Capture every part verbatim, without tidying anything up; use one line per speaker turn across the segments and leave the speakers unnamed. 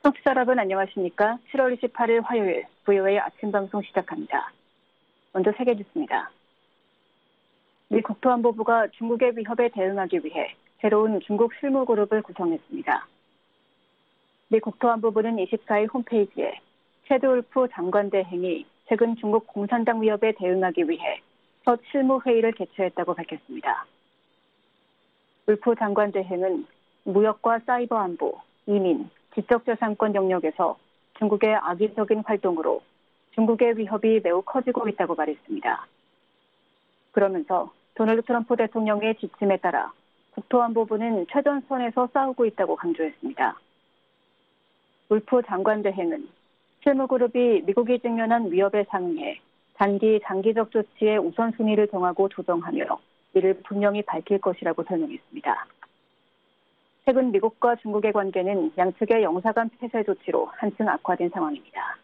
청취자 여러분 안녕하십니까? 칠월 이십팔일 화요일 브이오에이 아침 방송 시작합니다. 먼저 세계 뉴스입니다. 미 국토안보부가 중국의 위협에 대응하기 위해 새로운 중국 실무 그룹을 구성했습니다. 미 국토안보부는 이십사일 홈페이지에 체드 울프 장관 대행이 최근 중국 공산당 위협에 대응하기 위해 첫 실무 회의를 개최했다고 밝혔습니다. 울프 장관 대행은 무역과 사이버 안보, 이민, 지적재산권 영역에서 중국의 악의적인 활동으로 중국의 위협이 매우 커지고 있다고 말했습니다. 그러면서 도널드 트럼프 대통령의 지침에 따라 국토안보부는 최전선에서 싸우고 있다고 강조했습니다. 울프 장관 대행은 실무그룹이 미국이 직면한 위협에 상응해 단기, 장기적 조치의 우선순위를 정하고 조정하며 이를 분명히 밝힐 것이라고 설명했습니다. 최근 미국과 중국의 관계는 양측의 영사간 폐쇄 조치로 한층 악화된 상황입니다.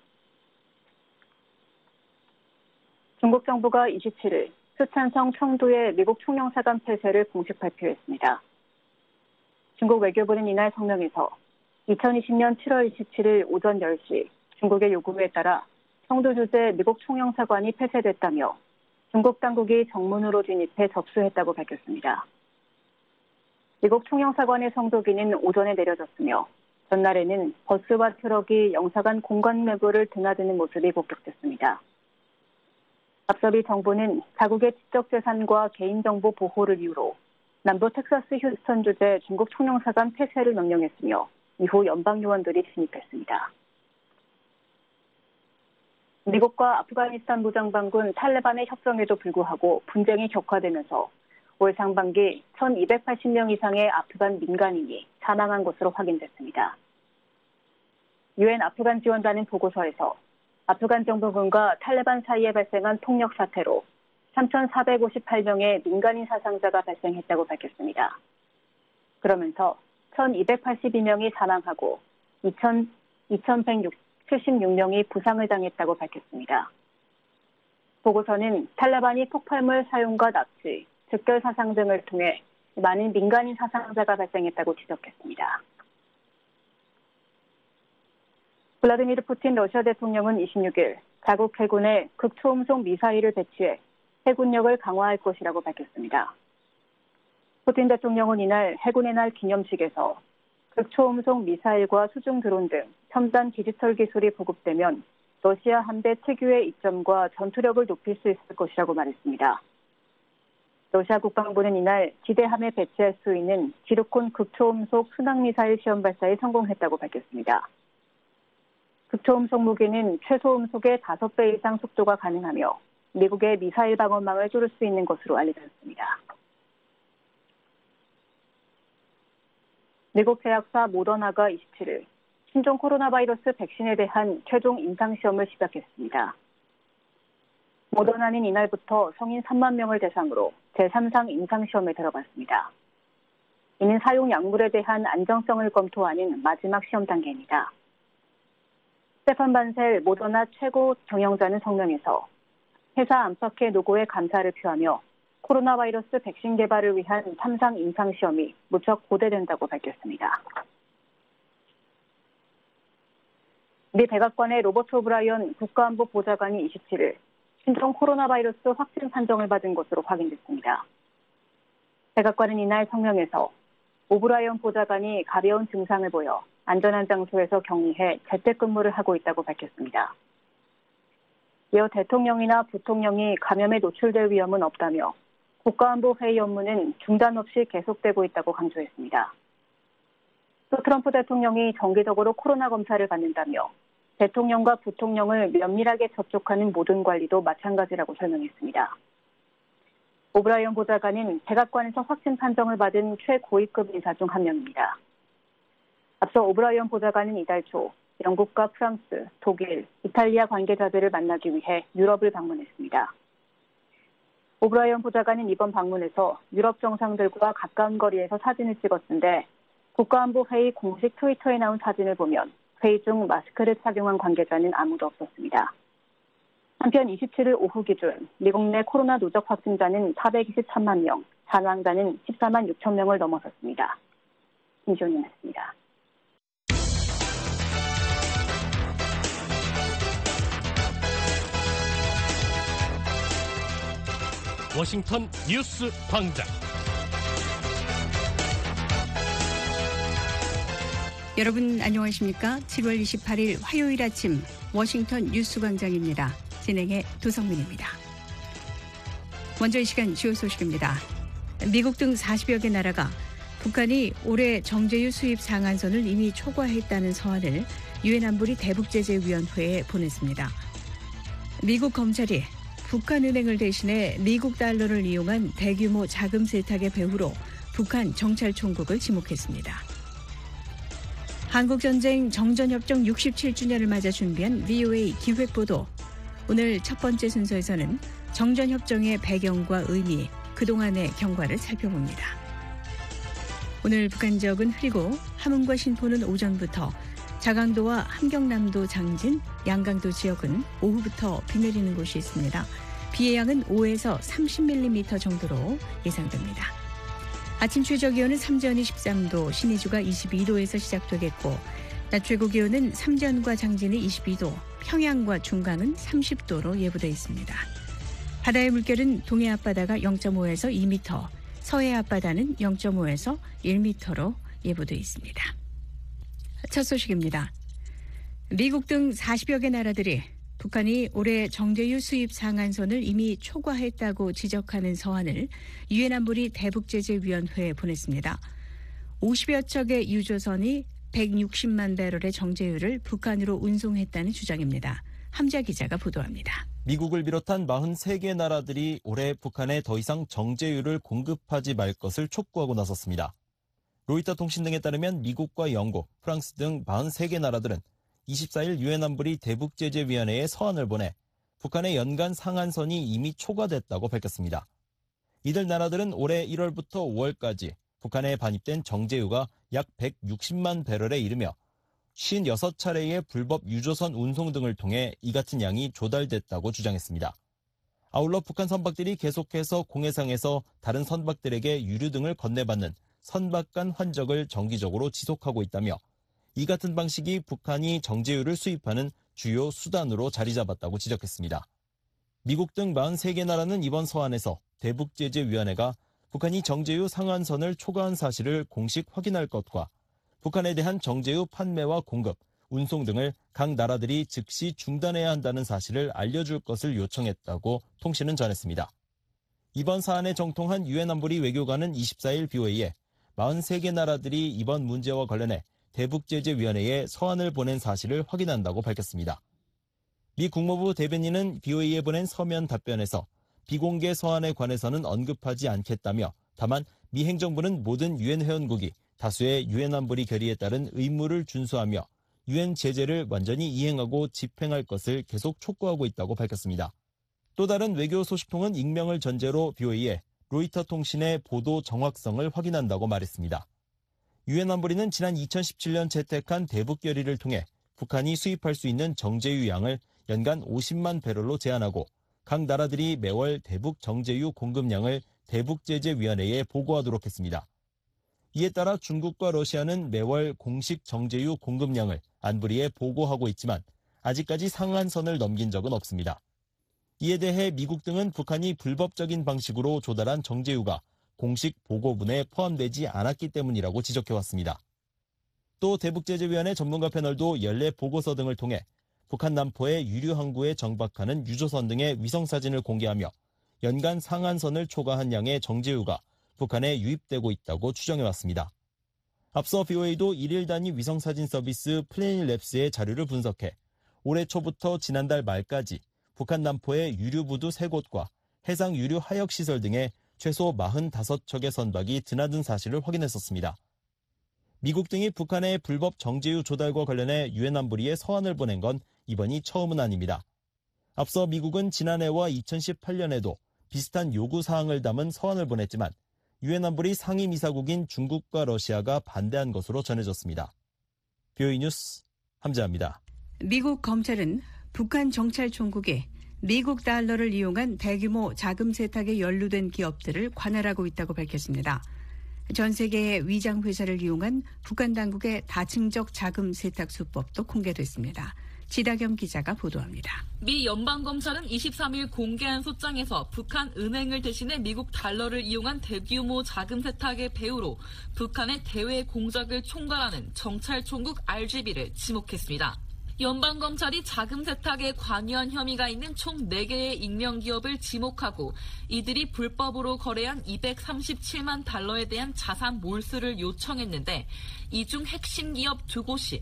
중국 정부가 이십칠일 수촨성 청두의 미국 총영사관 폐쇄를 공식 발표했습니다. 중국 외교부는 이날 성명에서 이천이십년 칠월 이십칠일 오전 열 시 중국의 요구에 따라 청두 주재 미국 총영사관이 폐쇄됐다며 중국 당국이 정문으로 진입해 접수했다고 밝혔습니다. 미국 총영사관의 성조기는 오전에 내려졌으며 전날에는 버스와 트럭이 영사관 공간 내부를 드나드는 모습이 목격됐습니다. 앞서 미 정부는 자국의 지적재산과 개인정보 보호를 이유로 남부 텍사스 휴스턴 주재 중국 총영사관 폐쇄를 명령했으며 이후 연방요원들이 진입했습니다. 미국과 아프가니스탄 무장반군 탈레반의 협정에도 불구하고 분쟁이 격화되면서 올 상반기 천이백팔십 명 이상의 아프간 민간인이 사망한 것으로 확인됐습니다. 유엔 아프간 지원단은 보고서에서 아프간 정부군과 탈레반 사이에 발생한 폭력 사태로 삼천사백오십팔 명의 민간인 사상자가 발생했다고 밝혔습니다. 그러면서 천이백팔십이 명이 사망하고 이천백칠십육 명이 부상을 당했다고 밝혔습니다. 보고서는 탈레반이 폭발물 사용과 납치, 즉결 사상 등을 통해 많은 민간인 사상자가 발생했다고 지적했습니다. 블라디미르 푸틴 러시아 대통령은 이십육일 자국 해군에 극초음속 미사일을 배치해 해군력을 강화할 것이라고 밝혔습니다. 푸틴 대통령은 이날 해군의 날 기념식에서 극초음속 미사일과 수중 드론 등 첨단 디지털 기술이 보급되면 러시아 함대 특유의 이점과 전투력을 높일 수 있을 것이라고 말했습니다. 러시아 국방부는 이날 지대함에 배치할 수 있는 지르콘 극초음속 순항미사일 시험 발사에 성공했다고 밝혔습니다. 극초음속 무기는 최소음속의 다섯 배 이상 속도가 가능하며 미국의 미사일 방어망을 뚫을 수 있는 것으로 알려졌습니다. 미국 제약사 모더나가 이십칠일 신종 코로나 바이러스 백신에 대한 최종 임상시험을 시작했습니다. 모더나는 이날부터 성인 삼만 명을 대상으로 제삼상 임상시험에 들어갔습니다. 이는 사용 약물에 대한 안정성을 검토하는 마지막 시험 단계입니다. 스테판 반셀 모더나 최고 경영자는 성명에서 회사 안팎의 노고에 감사를 표하며 코로나 바이러스 백신 개발을 위한 삼상 임상시험이 무척 고대된다고 밝혔습니다. 미 백악관의 로버트 오브라이언 국가안보 보좌관이 이십칠일 신종 코로나 바이러스 확진 판정을 받은 것으로 확인됐습니다. 백악관은 이날 성명에서 오브라이언 보좌관이 가벼운 증상을 보여 안전한 장소에서 격리해 재택근무를 하고 있다고 밝혔습니다. 이어 대통령이나 부통령이 감염에 노출될 위험은 없다며 국가안보 회의 업무는 중단 없이 계속되고 있다고 강조했습니다. 또 트럼프 대통령이 정기적으로 코로나 검사를 받는다며 대통령과 부통령을 면밀하게 접촉하는 모든 관리도 마찬가지라고 설명했습니다. 오브라이언 보좌관은 백악관에서 확진 판정을 받은 최고위급 인사 중 한 명입니다. 앞서 오브라이언 보좌관은 이달 초 영국과 프랑스, 독일, 이탈리아 관계자들을 만나기 위해 유럽을 방문했습니다. 오브라이언 보좌관은 이번 방문에서 유럽 정상들과 가까운 거리에서 사진을 찍었는데 국가안보 회의 공식 트위터에 나온 사진을 보면 회의 중 마스크를 착용한 관계자는 아무도 없었습니다. 한편 이십칠일 오후 기준 미국 내 코로나 누적 확진자는 사백이십삼만 명, 사망자는 십사만 육천 명을 넘어섰습니다. 김시훈이었습니다.
워싱턴 뉴스 광장.
여러분 안녕하십니까? 칠월 이십팔일 화요일 아침 워싱턴 뉴스 광장입니다. 진행의 도성민입니다. 먼저 이 시간 주요 소식입니다. 미국 등 사십여 개 나라가 북한이 올해 정제유 수입 상한선을 이미 초과했다는 서한을 유엔 안보리 대북제재위원회에 보냈습니다. 미국 검찰이 북한은행을 대신해 미국 달러를 이용한 대규모 자금 세탁의 배후로 북한 정찰총국을 지목했습니다. 한국전쟁 정전협정 육십칠 주년을 맞아 준비한 브이오에이 기획보도. 오늘 첫 번째 순서에서는 정전협정의 배경과 의미, 그동안의 경과를 살펴봅니다. 오늘 북한 지역은 흐리고 함흥과 신포는 오전부터, 자강도와 함경남도 장진, 양강도 지역은 오후부터 비 내리는 곳이 있습니다. 비의 양은 오에서 삼십 밀리미터 정도로 예상됩니다. 아침 최저기온은 삼전이 십삼 도, 신의주가 이십이 도에서 시작되겠고, 낮 최고기온은 삼전과 장진이 이십이 도, 평양과 중강은 삼십 도로 예보돼 있습니다. 바다의 물결은 동해 앞바다가 영 점 오에서 이 미터, 서해 앞바다는 영 점 오에서 일 미터로 예보돼 있습니다. 첫 소식입니다. 미국 등 사십여 개 나라들이 북한이 올해 정제유 수입 상한선을 이미 초과했다고 지적하는 서한을 유엔 안보리 대북제재위원회에 보냈습니다. 오십여 척의 유조선이 백육십만 배럴의 정제유를 북한으로 운송했다는 주장입니다. 함자 기자가 보도합니다.
미국을 비롯한 사십삼 개 나라들이 올해 북한에 더 이상 정제유를 공급하지 말 것을 촉구하고 나섰습니다. 로이터 통신 등에 따르면 미국과 영국, 프랑스 등 사십삼 개 나라들은 이십사일 유엔 안보리 대북제재위원회에 서한을 보내 북한의 연간 상한선이 이미 초과됐다고 밝혔습니다. 이들 나라들은 올해 일월부터 오월까지 북한에 반입된 정제유가 약 백육십만 배럴에 이르며 오십육 차례의 불법 유조선 운송 등을 통해 이 같은 양이 조달됐다고 주장했습니다. 아울러 북한 선박들이 계속해서 공해상에서 다른 선박들에게 유류 등을 건네받는 선박 간 환적을 정기적으로 지속하고 있다며 이 같은 방식이 북한이 정제유를 수입하는 주요 수단으로 자리 잡았다고 지적했습니다. 미국 등 사십삼 개 나라는 이번 서한에서 대북제재위원회가 북한이 정제유 상한선을 초과한 사실을 공식 확인할 것과 북한에 대한 정제유 판매와 공급, 운송 등을 각 나라들이 즉시 중단해야 한다는 사실을 알려줄 것을 요청했다고 통신은 전했습니다. 이번 사안에 정통한 유엔 안보리 외교관은 이십사일 브이오에이에 사십삼 개 나라들이 이번 문제와 관련해 대북제재위원회에 서한을 보낸 사실을 확인한다고 밝혔습니다. 미 국무부 대변인은 브이오에이에 보낸 서면 답변에서 비공개 서한에 관해서는 언급하지 않겠다며, 다만 미 행정부는 모든 유엔 회원국이 다수의 유엔 안보리 결의에 따른 의무를 준수하며 유엔 제재를 완전히 이행하고 집행할 것을 계속 촉구하고 있다고 밝혔습니다. 또 다른 외교 소식통은 익명을 전제로 브이오에이에 로이터 통신의 보도 정확성을 확인한다고 말했습니다. 유엔 안보리는 지난 이천십칠년 채택한 대북 결의를 통해 북한이 수입할 수 있는 정제유 양을 연간 오십만 배럴로 제한하고 각 나라들이 매월 대북 정제유 공급량을 대북제재위원회에 보고하도록 했습니다. 이에 따라 중국과 러시아는 매월 공식 정제유 공급량을 안보리에 보고하고 있지만 아직까지 상한선을 넘긴 적은 없습니다. 이에 대해 미국 등은 북한이 불법적인 방식으로 조달한 정제유가 공식 보고문에 포함되지 않았기 때문이라고 지적해왔습니다. 또 대북제재위원회 전문가 패널도 연례 보고서 등을 통해 북한 남포의 유류 항구에 정박하는 유조선 등의 위성사진을 공개하며 연간 상한선을 초과한 양의 정제유가 북한에 유입되고 있다고 추정해왔습니다. 앞서 브이오에이도 일일 단위 위성사진 서비스 플래닛랩스의 자료를 분석해 올해 초부터 지난달 말까지 북한 남포의 유류부두 세 곳과 해상 유류 하역시설 등에 최소 사십오 척의 선박이 드나든 사실을 확인했었습니다. 미국 등이 북한의 불법 정제유 조달과 관련해 유엔 안보리에 서한을 보낸 건 이번이 처음은 아닙니다. 앞서 미국은 지난해와 이천십팔년에도 비슷한 요구사항을 담은 서한을 보냈지만 유엔 안보리 상임이사국인 중국과 러시아가 반대한 것으로 전해졌습니다. 브이오에이 뉴스 함재합니다.
미국 검찰은 북한 정찰총국이 미국 달러를 이용한 대규모 자금 세탁에 연루된 기업들을 관할하고 있다고 밝혔습니다. 전 세계의 위장 회사를 이용한 북한 당국의 다층적 자금 세탁 수법도 공개됐습니다. 지다경 기자가 보도합니다.
미 연방검찰은 이십삼일 공개한 소장에서 북한 은행을 대신해 미국 달러를 이용한 대규모 자금 세탁의 배후로 북한의 대외 공작을 총괄하는 정찰총국 알지비를 지목했습니다. 연방검찰이 자금 세탁에 관여한 혐의가 있는 총 네 개의 익명기업을 지목하고 이들이 불법으로 거래한 이백삼십칠만 달러에 대한 자산 몰수를 요청했는데 이 중 핵심 기업 두 곳이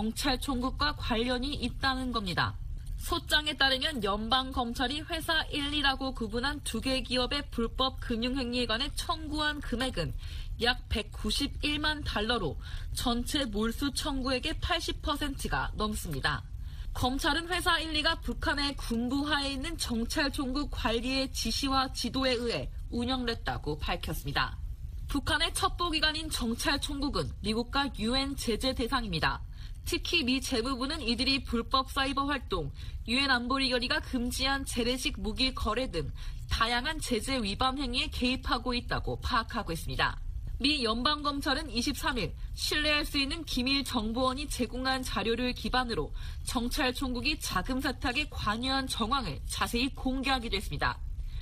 정찰총국과 관련이 있다는 겁니다. 소장에 따르면 연방검찰이 회사 일, 이라고 구분한 두 개 기업의 불법 금융행위에 관해 청구한 금액은 약 백구십일만 달러로 전체 몰수 청구액의 팔십 퍼센트가 넘습니다. 검찰은 회사 일, 이가 북한의 군부하에 있는 정찰총국 관리의 지시와 지도에 의해 운영됐다고 밝혔습니다. 북한의 첩보기관인 정찰총국은 미국과 유엔 제재 대상입니다. 특히 미 재무부는 이들이 불법 사이버 활동, 유엔 안보리 결의가 금지한 재래식 무기 거래 등 다양한 제재 위반 행위에 개입하고 있다고 파악하고 있습니다. 미 연방검찰은 이십삼일 신뢰할 수 있는 기밀 정보원이 제공한 자료를 기반으로 정찰총국이 자금 세탁에 관여한 정황을 자세히 공개하기도 했습니다.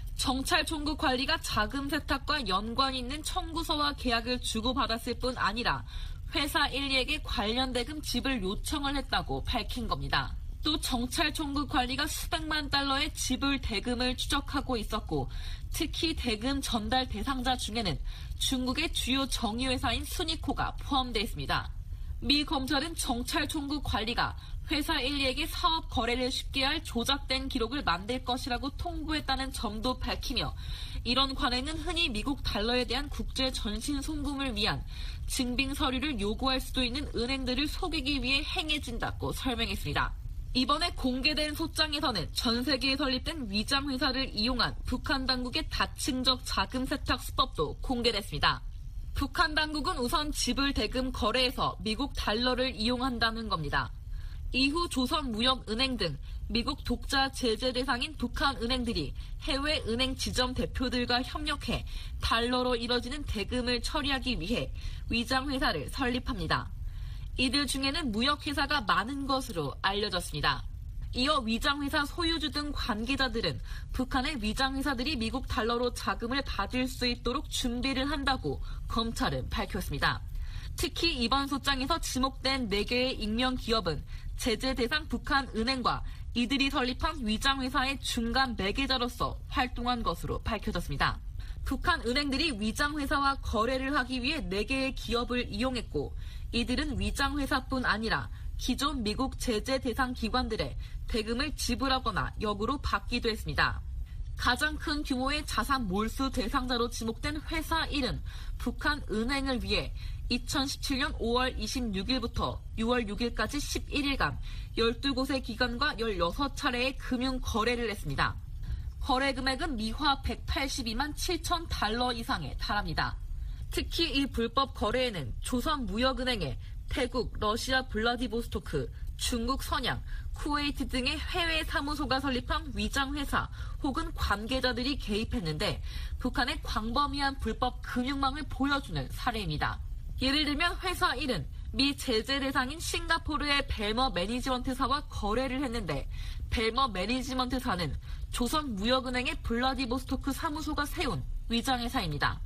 정찰총국 관리가 자금 세탁과 연관이 있는 청구서와 계약을 주고받았을 뿐 아니라 회사 일, 이에게 관련 대금 지불 요청을 했다고 밝힌 겁니다. 또 정찰총국 관리가 수백만 달러의 지불 대금을 추적하고 있었고 특히 대금 전달 대상자 중에는 중국의 주요 정유회사인 수니코가 포함되어 있습니다. 미 검찰은 정찰총국 관리가 회사 일, 이에게 사업 거래를 쉽게 할 조작된 기록을 만들 것이라고 통보했다는 점도 밝히며 이런 관행은 흔히 미국 달러에 대한 국제 전신 송금을 위한 증빙 서류를 요구할 수도 있는 은행들을 속이기 위해 행해진다고 설명했습니다. 이번에 공개된 소장에서는 전 세계에 설립된 위장회사를 이용한 북한 당국의 다층적 자금 세탁 수법도 공개됐습니다. 북한 당국은 우선 지불 대금 거래에서 미국 달러를 이용한다는 겁니다. 이후 조선무역은행 등 미국 독자 제재 대상인 북한 은행들이 해외 은행 지점 대표들과 협력해 달러로 이뤄지는 대금을 처리하기 위해 위장회사를 설립합니다. 이들 중에는 무역회사가 많은 것으로 알려졌습니다. 이어 위장회사 소유주 등 관계자들은 북한의 위장회사들이 미국 달러로 자금을 받을 수 있도록 준비를 한다고 검찰은 밝혔습니다. 특히 이번 소장에서 지목된 네 개의 익명 기업은 제재 대상 북한 은행과 이들이 설립한 위장회사의 중간 매개자로서 활동한 것으로 밝혀졌습니다. 북한 은행들이 위장회사와 거래를 하기 위해 네 개의 기업을 이용했고 이들은 위장회사뿐 아니라 기존 미국 제재 대상 기관들의 대금을 지불하거나 역으로 받기도 했습니다. 가장 큰 규모의 자산 몰수 대상자로 지목된 회사 일은 북한 은행을 위해 이천십칠년 오월 이십육일부터 유월 육일까지 십일일간 열두 곳의 기관과 열여섯 차례의 금융 거래를 했습니다. 거래 금액은 미화 백팔십이만 칠천 달러 이상에 달합니다. 특히 이 불법 거래에는 조선무역은행의 태국, 러시아 블라디보스토크, 중국 선양, 쿠웨이트 등의 해외 사무소가 설립한 위장회사 혹은 관계자들이 개입했는데 북한의 광범위한 불법 금융망을 보여주는 사례입니다. 예를 들면 회사 일은 미 제재 대상인 싱가포르의 벨머 매니지먼트사와 거래를 했는데 벨머 매니지먼트사는 조선무역은행의 블라디보스토크 사무소가 세운 위장회사입니다.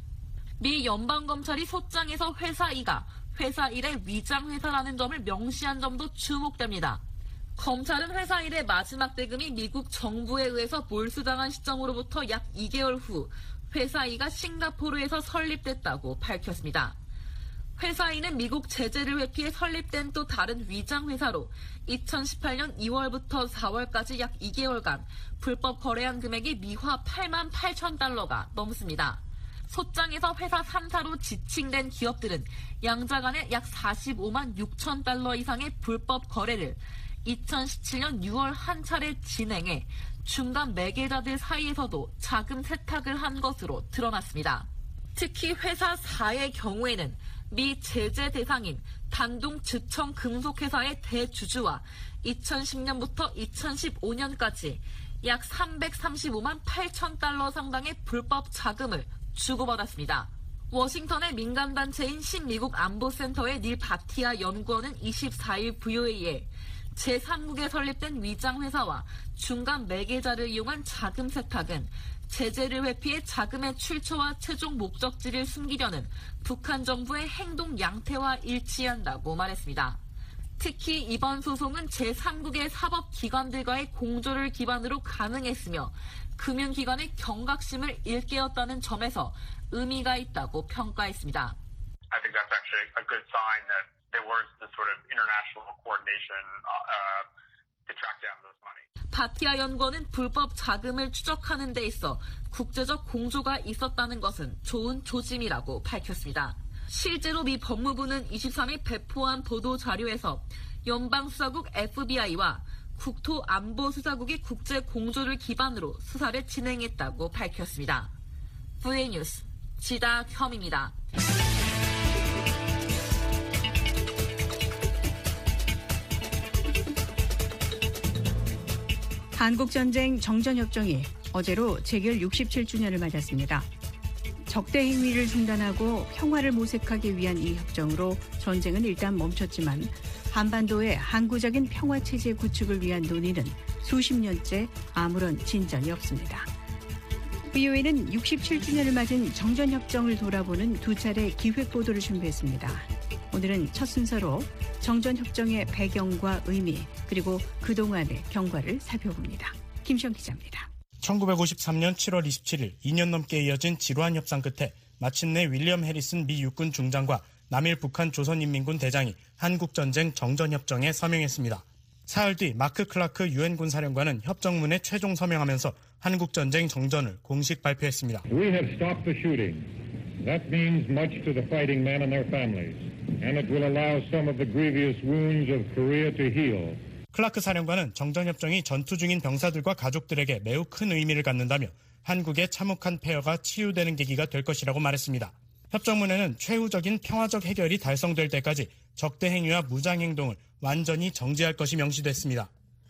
미 연방검찰이 소장에서 회사 이가 회사 일의 위장회사라는 점을 명시한 점도 주목됩니다. 검찰은 회사 일의 마지막 대금이 미국 정부에 의해서 몰수당한 시점으로부터 약 이 개월 후 회사 이가 싱가포르에서 설립됐다고 밝혔습니다. 회사 이는 미국 제재를 회피해 설립된 또 다른 위장회사로 이천십팔년 이월부터 사월까지 약 이 개월간 불법 거래한 금액이 미화 팔만 팔천 달러가 넘습니다. 소장에서 회사 삼 사로 지칭된 기업들은 양자 간에 약 사십오만 육천 달러 이상의 불법 거래를 이천십칠년 유월 한 차례 진행해 중간 매개자들 사이에서도 자금 세탁을 한 것으로 드러났습니다. 특히 회사 사의 경우에는 미 제재 대상인 단둥 즉청 금속회사의 대주주와 이천십년부터 이천십오년까지 약 삼백삼십오만 팔천 달러 상당의 불법 자금을 주고받았습니다. 워싱턴의 민간단체인 신미국 안보센터의 닐 바티아 연구원은 이십사일 브이오에이에 제삼국에 설립된 위장회사와 중간 매개자를 이용한 자금 세탁은 제재를 회피해 자금의 출처와 최종 목적지를 숨기려는 북한 정부의 행동 양태와 일치한다고 말했습니다. 특히 이번 소송은 제삼국의 사법기관들과의 공조를 기반으로 가능했으며 금융기관의 경각심을 일깨웠다는 점에서 의미가 있다고 평가했습니다.
I think that's actually a good sign that there was this sort of international coordination uh, to track down this money.
바티아 연구원은 불법 자금을 추적하는 데 있어 국제적 공조가 있었다는 것은 좋은 조짐이라고 밝혔습니다. 실제로 미 법무부는 이십삼 일 배포한 보도 자료에서 연방수사국 에프비아이와 국토안보수사국이 국제 공조를 기반으로 수사를 진행했다고 밝혔습니다. 브이에이 뉴스 지다혐입니다.
한국전쟁 정전협정이 어제로 체결 육십칠 주년을 맞았습니다. 적대 행위를 중단하고 평화를 모색하기 위한 이 협정으로 전쟁은 일단 멈췄지만 한반도의 항구적인 평화체제 구축을 위한 논의는 수십 년째 아무런 진전이 없습니다. 브이오에이는 육십칠 주년을 맞은 정전협정을 돌아보는 두 차례 기획보도를 준비했습니다. 오늘은 첫 순서로 정전협정의 배경과 의미 그리고 그동안의 경과를 살펴봅니다. 김시영 기자입니다.
천구백오십삼 년 칠월 이십칠일 이 년 넘게 이어진 지루한 협상 끝에 마침내 윌리엄 해리슨 미 육군 중장과 남일 북한 조선인민군 대장이 한국전쟁 정전협정에 서명했습니다. 사흘 뒤 마크 클라크 유엔군 사령관은 협정문에 최종 서명하면서 한국전쟁 정전을 공식 발표했습니다.
We have stopped the shooting. That means much to the fighting men and their families, and it will allow some of the grievous wounds of Korea to heal.
클라크 사령관은 정전협정이 전투 중인 병사들과 가족들에게 매우 큰 의미를 갖는다며 한국의 참혹한 폐허가 치유되는 계기가 될 것이라고 말했습니다. 협정문에는 최후적인 평화적 해결이 달성될 때까지 적대 행위와 무장 행동을 완전히 정지할 것이 명시됐습니다.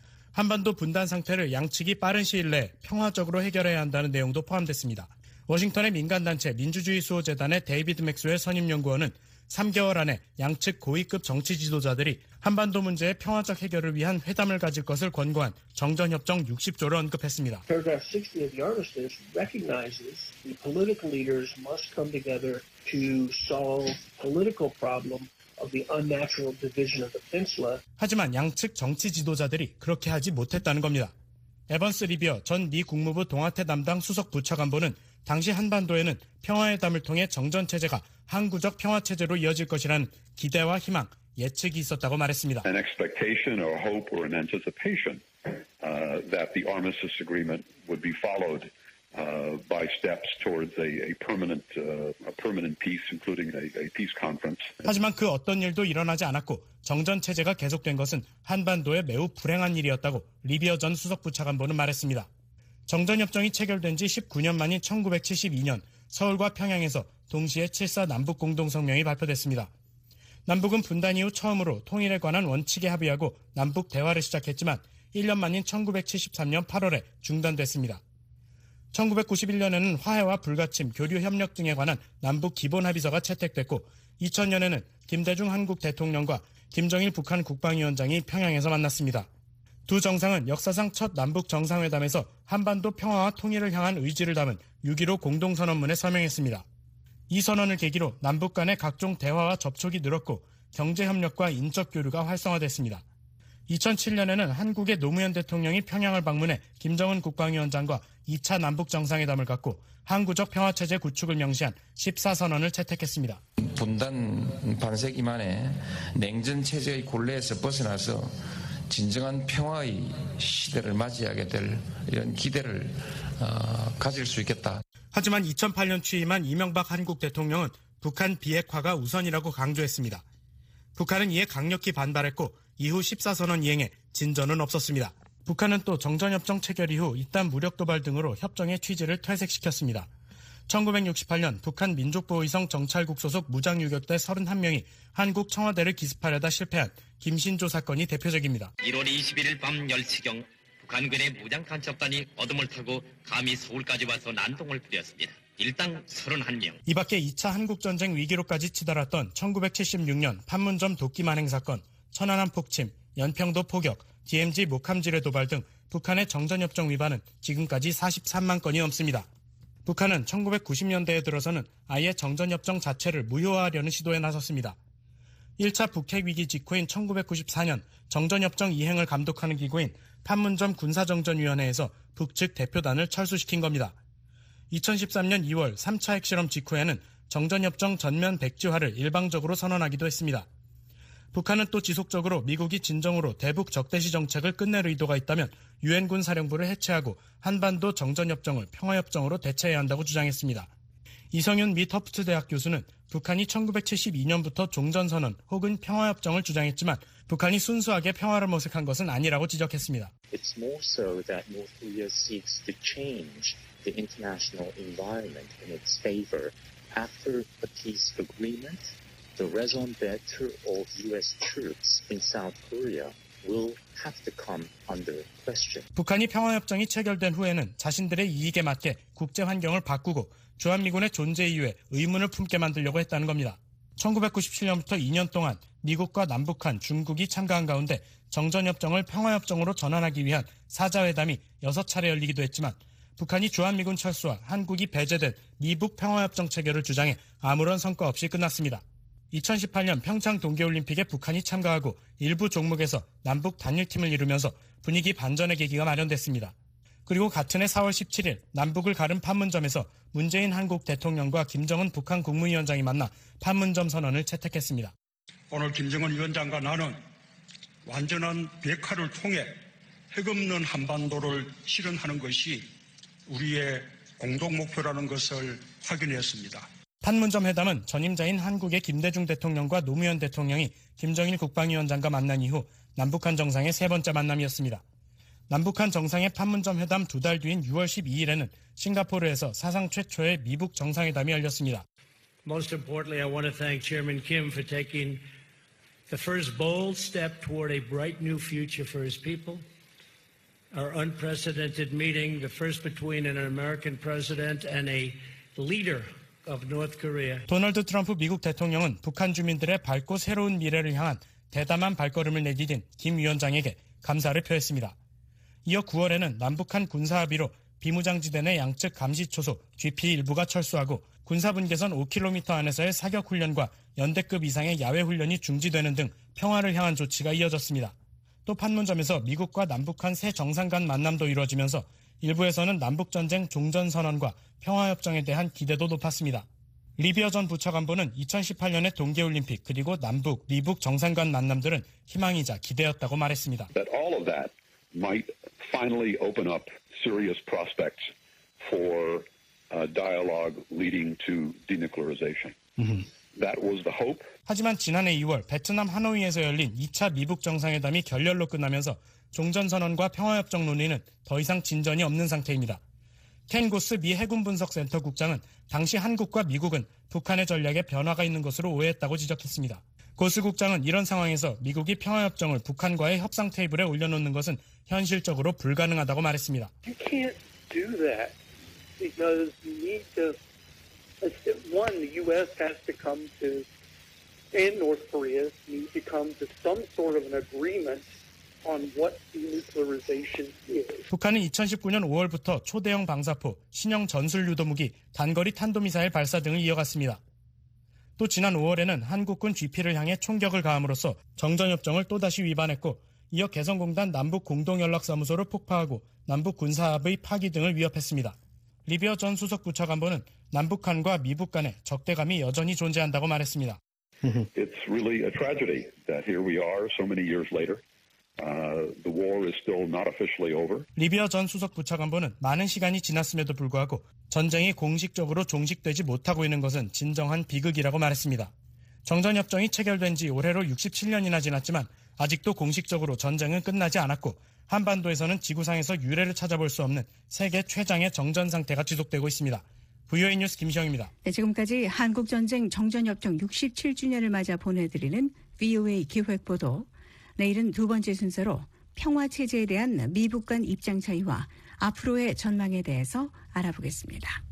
한반도 분단 상태를 양측이 빠른 시일 내에 평화적으로 해결해야 한다는 내용도 포함됐습니다. 워싱턴의 민간단체 민주주의 수호재단의 데이비드 맥스웰 선임연구원은 삼 개월 안에 양측 고위급 정치 지도자들이 한반도 문제의 평화적 해결을 위한 회담을 가질 것을 권고한 정전협정 육십 조를 언급했습니다.
Paragraph sixty of the armistice recognizes the political leaders must come together to solve political problem of the unnatural division of the peninsula.
하지만 양측 정치 지도자들이 그렇게 하지 못했다는 겁니다. 에번스 리비어 전 미 국무부 동아태 담당 수석 부차관보는 당시 한반도에는 평화회담을 통해 정전체제가 항구적 평화체제로 이어질 것이라는 기대와 희망, 예측이 있었다고 말했습니다.
An expectation or hope or an anticipation uh, that the armistice agreement would be followed uh, by steps towards a, a permanent uh, a permanent peace, including a, a peace conference.
하지만 그 어떤 일도 일어나지 않았고 정전체제가 계속된 것은 한반도에 매우 불행한 일이었다고 리비어 전 수석부차관보는 말했습니다. 정전협정이 체결된 지 십구 년 만인 천구백칠십이 년 서울과 평양에서 동시에 칠사 남북공동성명이 발표됐습니다. 남북은 분단 이후 처음으로 통일에 관한 원칙에 합의하고 남북 대화를 시작했지만 일 년 만인 천구백칠십삼 년 팔월에 중단됐습니다. 천구백구십일 년에는 화해와 불가침, 교류 협력 등에 관한 남북 기본합의서가 채택됐고 이천 년에는 김대중 한국 대통령과 김정일 북한 국방위원장이 평양에서 만났습니다. 두 정상은 역사상 첫 남북 정상회담에서 한반도 평화와 통일을 향한 의지를 담은 육 일오 공동선언문에 서명했습니다. 이 선언을 계기로 남북 간의 각종 대화와 접촉이 늘었고 경제협력과 인적 교류가 활성화됐습니다. 이천칠 년에는 한국의 노무현 대통령이 평양을 방문해 김정은 국방위원장과 이 차 남북 정상회담을 갖고 항구적 평화체제 구축을 명시한 십사 선언을 채택했습니다.
분단 반세기 만에 냉전 체제의 굴레에서 벗어나서 진정한 평화의 시대를 맞이하게 될 이런 기대를 어, 가질 수 있겠다.
하지만 이천팔 년 취임한 이명박 한국 대통령은 북한 비핵화가 우선이라고 강조했습니다. 북한은 이에 강력히 반발했고 이후 십사 선언 이행에 진전은 없었습니다. 북한은 또 정전협정 체결 이후 잇단 무력 도발 등으로 협정의 취지를 퇴색시켰습니다. 천구백육십팔 년 북한 민족보호위성 정찰국 소속 무장유격대 서른한 명이 한국 청와대를 기습하려다 실패한 김신조 사건이 대표적입니다.
일월 이십일일 밤 열 시경 북한군의 무장 간첩단이 어둠을 타고 감히 서울까지 와서 난동을 부렸습니다. 일당 서른한 명.
이 밖에 이 차 한국전쟁 위기로까지 치달았던 천구백칠십육 년 판문점 도끼 만행 사건, 천안함 폭침, 연평도 포격, 디엠지 목함지뢰 도발 등 북한의 정전협정 위반은 지금까지 사십삼만 건이 넘습니다. 북한은 천구백구십 년대에 들어서는 아예 정전협정 자체를 무효화하려는 시도에 나섰습니다. 일 차 북핵 위기 직후인 천구백구십사 년 정전협정 이행을 감독하는 기구인 판문점 군사정전위원회에서 북측 대표단을 철수시킨 겁니다. 이천십삼 년 이월 삼 차 핵실험 직후에는 정전협정 전면 백지화를 일방적으로 선언하기도 했습니다. 북한은 또 지속적으로 미국이 진정으로 대북 적대시 정책을 끝낼 의도가 있다면 유엔군 사령부를 해체하고 한반도 정전협정을 평화협정으로 대체해야 한다고 주장했습니다. 이성윤 미 터프트 대학 교수는 북한이 천구백칠십이 년부터 종전선언 혹은 평화협정을 주장했지만 북한이 순수하게 평화를 모색한 것은 아니라고 지적했습니다.
It's more so that North Korea seeks to change the international environment in its favor. After a peace agreement, the raison d'être of U S troops in South Korea will have to come under question.
북한이 평화협정이 체결된 후에는 자신들의 이익에 맞게 국제 환경을 바꾸고 주한미군의 존재 이유에 의문을 품게 만들려고 했다는 겁니다. 천구백구십칠 년부터 이 년 동안 미국과 남북한, 중국이 참가한 가운데 정전협정을 평화협정으로 전환하기 위한 사자회담이 여섯 차례 열리기도 했지만 북한이 주한미군 철수와 한국이 배제된 미북 평화협정 체결을 주장해 아무런 성과 없이 끝났습니다. 이천십팔 년 평창 동계올림픽에 북한이 참가하고 일부 종목에서 남북 단일팀을 이루면서 분위기 반전의 계기가 마련됐습니다. 그리고 같은 해 사월 십칠일 남북을 가른 판문점에서 문재인 한국 대통령과 김정은 북한 국무위원장이 만나 판문점 선언을 채택했습니다.
오늘 김정은 위원장과 나는 완전한 비핵화를 통해 핵 없는 한반도를 실현하는 것이 우리의 공동 목표라는 것을 확인했습니다.
판문점 회담은 전임자인 한국의 김대중 대통령과 노무현 대통령이 김정일 국방위원장과 만난 이후 남북한 정상의 세 번째 만남이었습니다. 남북한 정상의 판문점 회담 두 달 뒤인 유월 십이일에는 싱가포르에서 사상 최초의 미북 정상회담이 열렸습니다.
Most importantly, I want to thank Chairman Kim for taking the first bold step toward a bright new future for his people. Our unprecedented meeting, the first between an American president and a leader of North Korea.
도널드 트럼프 미국 대통령은 북한 주민들의 밝고 새로운 미래를 향한 대담한 발걸음을 내디딘 김 위원장에게 감사를 표했습니다. 이어 구월에는 남북한 군사합의로 비무장지대 내 양측 감시초소 지피 일부가 철수하고 군사분계선 오 킬로미터 안에서의 사격훈련과 연대급 이상의 야외훈련이 중지되는 등 평화를 향한 조치가 이어졌습니다. 또 판문점에서 미국과 남북한 새 정상 간 만남도 이루어지면서 일부에서는 남북전쟁 종전선언과 평화협정에 대한 기대도 높았습니다. 리비어 전 부차관보는 이천십팔 년의 동계올림픽 그리고 남북, 미북 정상 간 만남들은 희망이자 기대였다고 말했습니다.
That all of that might finally open up serious prospects for uh, dialogue leading to denuclearization. Mm-hmm. That was the hope.
하지만 지난해 이월 베트남 하노이에서 열린 이 차 미북 정상회담이 결렬로 끝나면서 종전선언과 평화협정 논의는 더 이상 진전이 없는 상태입니다. 켄 고스 미 해군분석센터 국장은 당시 한국과 미국은 북한의 전략에 변화가 있는 것으로 오해했다고 지적했습니다. 고스 국장은 이런 상황에서 미국이 평화협정을 북한과의 협상 테이블에 올려놓는 것은 현실적으로 불가능하다고 말했습니다.
You can't do that because you need to, one, the U S has to come to, and North Korea need to come to some sort of an agreement on what denuclearization is.
북한은 이천십구 년 오월부터 초대형 방사포, 신형 전술유도무기, 단거리 탄도미사일 발사 등을 이어갔습니다. 또 지난 오월에는 한국군 지피를 향해 총격을 가함으로써 정전협정을 또다시 위반했고 이어 개성공단 남북공동연락사무소를 폭파하고 남북군사합의 파기 등을 위협했습니다. 리비어 전 수석부차관보는 남북 간과 미북 간의 적대감이 여전히 존재한다고 말했습니다.
It's really a tragedy that here we are so many years later. Uh, the war is still not officially over.
리비어 전 수석부차관보는 많은 시간이 지났음에도 불구하고 전쟁이 공식적으로 종식되지 못하고 있는 것은 진정한 비극이라고 말했습니다. 정전협정이 체결된 지 올해로 육십칠 년이나 지났지만 아직도 공식적으로 전쟁은 끝나지 않았고 한반도에서는 지구상에서 유례를 찾아볼 수 없는 세계 최장의 정전 상태가 지속되고 있습니다. 브이오에이 뉴스 김시영입니다.
네, 지금까지 한국전쟁 정전협정 육십칠 주년을 맞아 보내드리는 브이오에이 기획보도, 내일은 두 번째 순서로 평화체제에 대한 미북 간 입장 차이와 앞으로의 전망에 대해서 알아보겠습니다.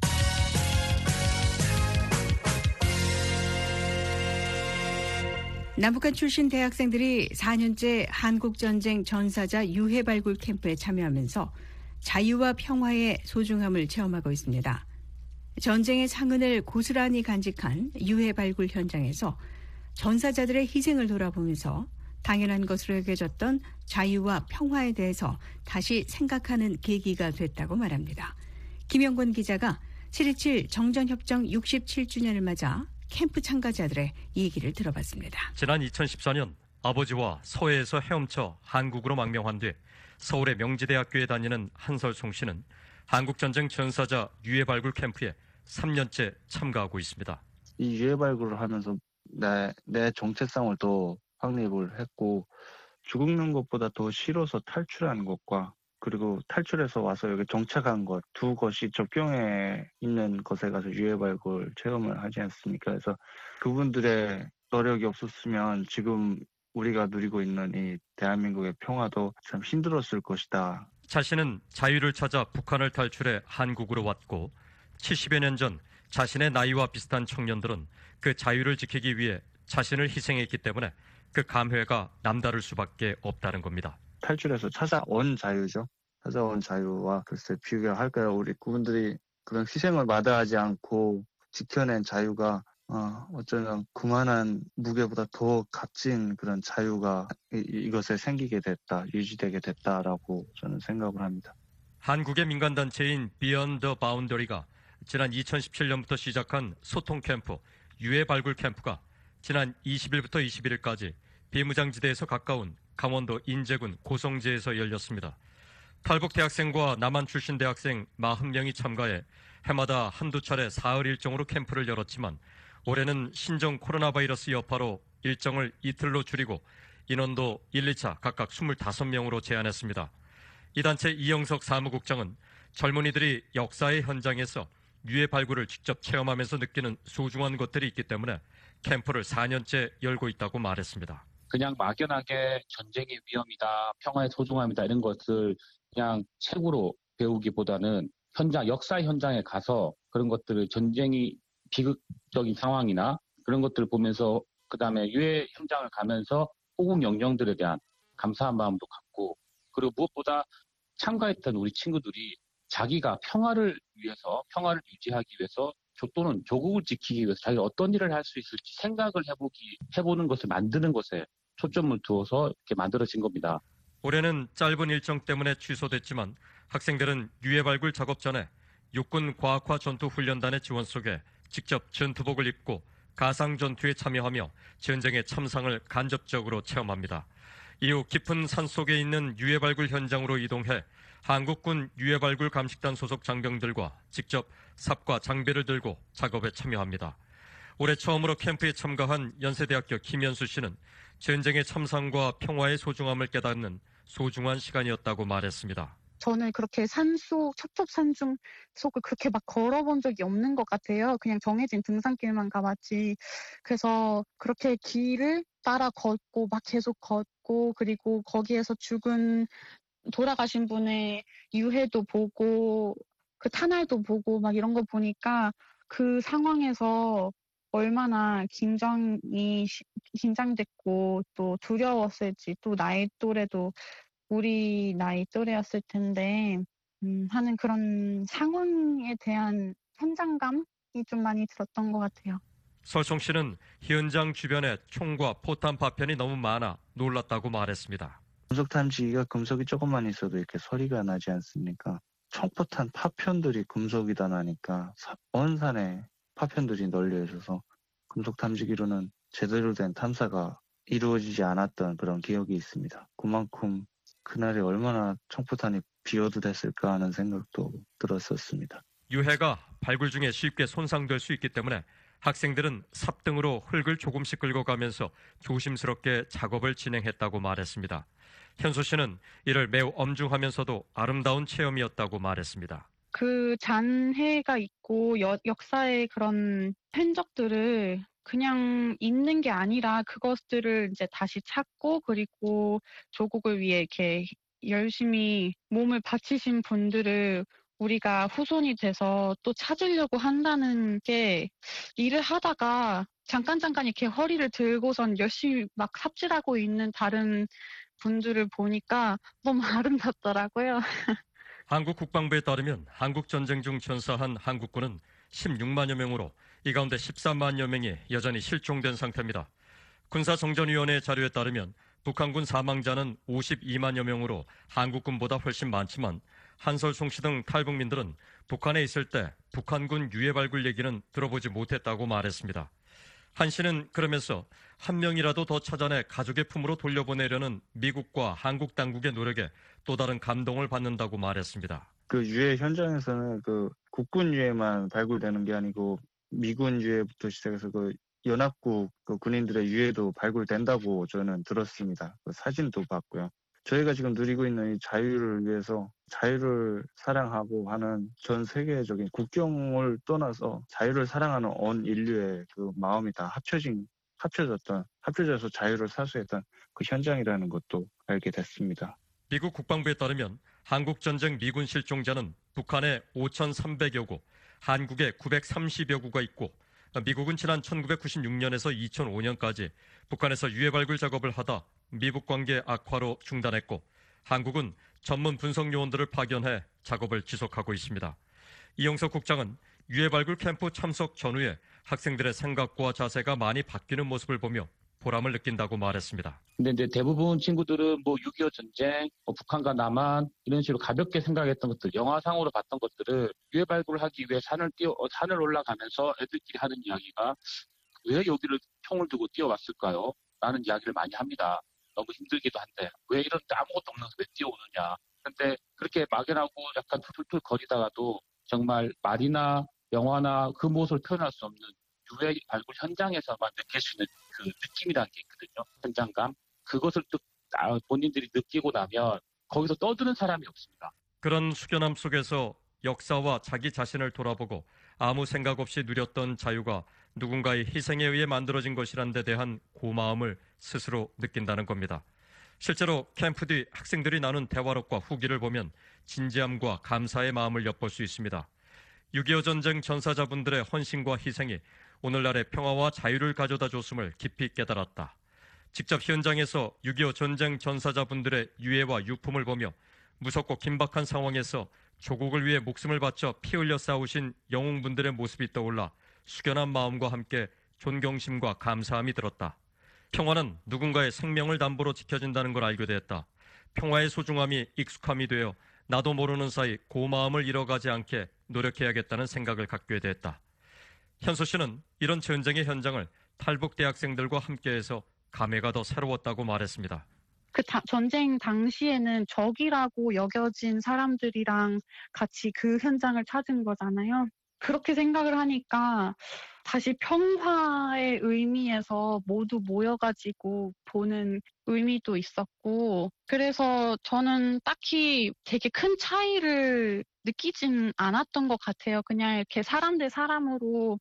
남북한 출신 대학생들이 사 년째 한국전쟁 전사자 유해 발굴 캠프에 참여하면서 자유와 평화의 소중함을 체험하고 있습니다. 전쟁의 상흔을 고스란히 간직한 유해 발굴 현장에서 전사자들의 희생을 돌아보면서 당연한 것으로 여겨졌던 자유와 평화에 대해서 다시 생각하는 계기가 됐다고 말합니다. 김영권 기자가 칠 이칠 정전협정 육십칠 주년을 맞아 캠프 참가자들의 얘기를 들어봤습니다.
지난 이천십사 년 아버지와 서해에서 헤엄쳐 한국으로 망명한 뒤 서울의 명지대학교에 다니는 한설송 씨는 한국전쟁 전사자 유해 발굴 캠프에 삼 년째 참가하고 있습니다.
이 유해 발굴을 하면서 내, 내 정체성을 또 확립을 했고, 죽는 것보다 더 싫어서 탈출한 것과 그리고 탈출해서 와서 여기 정착한 것, 두 것이 접경에 있는 것에 가서 유해 발굴 체험을 하지 않습니까? 그래서 그분들의 노력이 없었으면 지금 우리가 누리고 있는 이 대한민국의 평화도 참 힘들었을 것이다.
자신은 자유를 찾아 북한을 탈출해 한국으로 왔고 칠십여 년 전 자신의 나이와 비슷한 청년들은 그 자유를 지키기 위해 자신을 희생했기 때문에 그 감회가 남다를 수밖에 없다는 겁니다.
탈출해서 찾아온 자유죠. 찾아온 자유와 글쎄 비교할까요? 우리 그분들이 그런 희생을 마다하지 않고 지켜낸 자유가 어, 어쩌면 그만한 무게보다 더 값진 그런 자유가 이, 이것에 생기게 됐다, 유지되게 됐다라고 저는 생각을 합니다.
한국의 민간단체인 비욘드 더 바운더리가 지난 이천십칠 년부터 시작한 소통 캠프, 유해 발굴 캠프가 지난 이십 일부터 이십일 일까지 비무장지대에서 가까운 강원도 인제군 고성지에서 열렸습니다. 탈북 대학생과 남한 출신 대학생 사십 명이 참가해 해마다 한두 차례 사흘 일정으로 캠프를 열었지만 올해는 신종 코로나 바이러스 여파로 일정을 이틀로 줄이고 인원도 일, 이 차 각각 이십오 명으로 제한했습니다. 이 단체 이영석 사무국장은 젊은이들이 역사의 현장에서 유해 발굴을 직접 체험하면서 느끼는 소중한 것들이 있기 때문에 캠프를 사 년째 열고 있다고 말했습니다.
그냥 막연하게 전쟁의 위험이다, 평화의 소중함이다 이런 것을 그냥 책으로 배우기보다는 현장, 역사 현장에 가서 그런 것들을 전쟁이 비극적인 상황이나 그런 것들을 보면서 그다음에 유해 현장을 가면서 호국 명령들에 대한 감사한 마음도 갖고, 그리고 무엇보다 참가했던 우리 친구들이 자기가 평화를 위해서, 평화를 유지하기 위해서 또는 조국을 지키기 위해서 자기가 어떤 일을 할 수 있을지 생각을 해보기, 해보는 것을 만드는 것에 초점을 두어서 이렇게 만들어진 겁니다.
올해는 짧은 일정 때문에 취소됐지만 학생들은 유해 발굴 작업 전에 육군 과학화 전투훈련단의 지원 속에 직접 전투복을 입고 가상 전투에 참여하며 전쟁의 참상을 간접적으로 체험합니다. 이후 깊은 산속에 있는 유해 발굴 현장으로 이동해 한국군 유해 발굴 감식단 소속 장병들과 직접 삽과 장비를 들고 작업에 참여합니다. 올해 처음으로 캠프에 참가한 연세대학교 김현수 씨는 전쟁의 참상과 평화의 소중함을 깨닫는 소중한 시간이었다고 말했습니다.
저는 그렇게 산속, 첩첩산중 속을 그렇게 막 걸어본 적이 없는 것 같아요. 그냥 정해진 등산길만 가봤지. 그래서 그렇게 길을 따라 걷고 막 계속 걷고, 그리고 거기에서 죽은 돌아가신 분의 유해도 보고 그 탄알도 보고 막 이런 거 보니까 그 상황에서 얼마나 긴장이 긴장됐고 또 두려웠을지, 또 나이 또래도 우리 나이 또래였을 텐데 음, 하는 그런 상황에 대한 현장감이 좀 많이 들었던 것 같아요.
설송 씨는 현장 주변에 총과 포탄 파편이 너무 많아 놀랐다고 말했습니다.
금속 탐지기가 금속이 조금만 있어도 이렇게 소리가 나지 않습니까? 총포탄 파편들이 금속이다 나니까 온 산에 파편들이 널려 있어서 금속 탐지기로는 제대로 된 탐사가 이루어지지 않았던 그런 기억이 있습니다. 그만큼 그날이 얼마나 총포탄이 비어도 됐을까 하는 생각도 들었었습니다.
유해가 발굴 중에 쉽게 손상될 수 있기 때문에 학생들은 삽 등으로 흙을 조금씩 긁어가면서 조심스럽게 작업을 진행했다고 말했습니다. 현수 씨는 이를 매우 엄중하면서도 아름다운 체험이었다고 말했습니다.
그 잔해가 있고 여, 역사의 그런 흔적들을 그냥 있는 게 아니라 그것들을 이제 다시 찾고, 그리고 조국을 위해 이렇게 열심히 몸을 바치신 분들을 우리가 후손이 돼서 또 찾으려고 한다는 게 일을 하다가 잠깐 잠깐 이렇게 허리를 들고선 열심히 막 삽질하고 있는 다른 분들을 보니까 너무 아름답더라고요.
한국 국방부에 따르면 한국 전쟁 중 전사한 한국군은 십육만여 명으로 이 가운데 십삼만여 명이 여전히 실종된 상태입니다. 군사정전위원회 자료에 따르면 북한군 사망자는 오십이만여 명으로 한국군보다 훨씬 많지만 한설 총씨 등 탈북민들은 북한에 있을 때 북한군 유해 발굴 얘기는 들어보지 못했다고 말했습니다. 한 씨는 그러면서 한 명이라도 더 찾아내 가족의 품으로 돌려보내려는 미국과 한국 당국의 노력에 또 다른 감동을 받는다고 말했습니다.
그 유해 현장에서는 그 국군 유해만 발굴되는 게 아니고 미군 유해부터 시작해서 그 연합국 그 군인들의 유해도 발굴된다고 저는 들었습니다. 그 사진도 봤고요. 저희가 지금 누리고 있는 이 자유를 위해서 자유를 사랑하고 하는 전 세계적인 국경을 떠나서 자유를 사랑하는 온 인류의 그 마음이 다 합쳐진, 합쳐졌던, 합쳐져서 자유를 사수했던 그 현장이라는 것도 알게 됐습니다.
미국 국방부에 따르면 한국전쟁 미군 실종자는 북한에 오천삼백여 구, 한국에 구백삼십여 구가 있고 미국은 지난 천구백구십육 년에서 이천오 년까지 북한에서 유해 발굴 작업을 하다 미북 관계 악화로 중단했고 한국은 전문 분석 요원들을 파견해 작업을 지속하고 있습니다. 이영석 국장은 유해 발굴 캠프 참석 전후에 학생들의 생각과 자세가 많이 바뀌는 모습을 보며 보람을 느낀다고 말했습니다.
근데 이제 대부분 친구들은 뭐 육이오 전쟁, 뭐 북한과 남한 이런 식으로 가볍게 생각했던 것들, 영화상으로 봤던 것들을 유해 발굴을 하기 위해 산을 뛰어 산을 올라가면서 애들끼리 하는 이야기가 왜 여기를 총을 두고 뛰어왔을까요? 라는 이야기를 많이 합니다. 너무 힘들기도 한데 왜 이런 아무것도 없는데 왜 뛰어오느냐. 근데 그렇게 막연하고 약간 툴툴툴 거리다가도 정말 말이나 영화나 그 모습을 표현할 수 없는 유해 발굴 현장에서만 느낄 수 있는 그 느낌이라는 게 있거든요. 현장감. 그것을 또 본인들이 느끼고 나면 거기서 떠드는 사람이 없습니다.
그런 숙연함 속에서 역사와 자기 자신을 돌아보고 아무 생각 없이 누렸던 자유가 누군가의 희생에 의해 만들어진 것이란 데 대한 고마움을 스스로 느낀다는 겁니다. 실제로 캠프 뒤 학생들이 나눈 대화록과 후기를 보면 진지함과 감사의 마음을 엿볼 수 있습니다. 육이오 전쟁 전사자분들의 헌신과 희생이 오늘날의 평화와 자유를 가져다 줬음을 깊이 깨달았다. 직접 현장에서 육이오 전쟁 전사자분들의 유해와 유품을 보며 무섭고 긴박한 상황에서 조국을 위해 목숨을 바쳐 피 흘려 싸우신 영웅분들의 모습이 떠올라 숙연한 마음과 함께 존경심과 감사함이 들었다. 평화는 누군가의 생명을 담보로 지켜진다는 걸 알게 되었다. 평화의 소중함이 익숙함이 되어 나도 모르는 사이 고마움을 잃어가지 않게 노력해야겠다는 생각을 갖게 됐다. 현수 씨는 이런 전쟁의 현장을 탈북 대학생들과 함께해서 감회가 더 새로웠다고 말했습니다.
그 다, 전쟁 당시에는 적이라고 여겨진 사람들이랑 같이 그 현장을 찾은 거잖아요. 그렇게 생각을 하니까 다시 평화의 의미에서 모두 모여가지고 보는 의미도 있었고, 그래서 저는 딱히 되게 큰 차이를 느끼진 않았던 것 같아요. 그냥 이렇게 사람 대 사람으로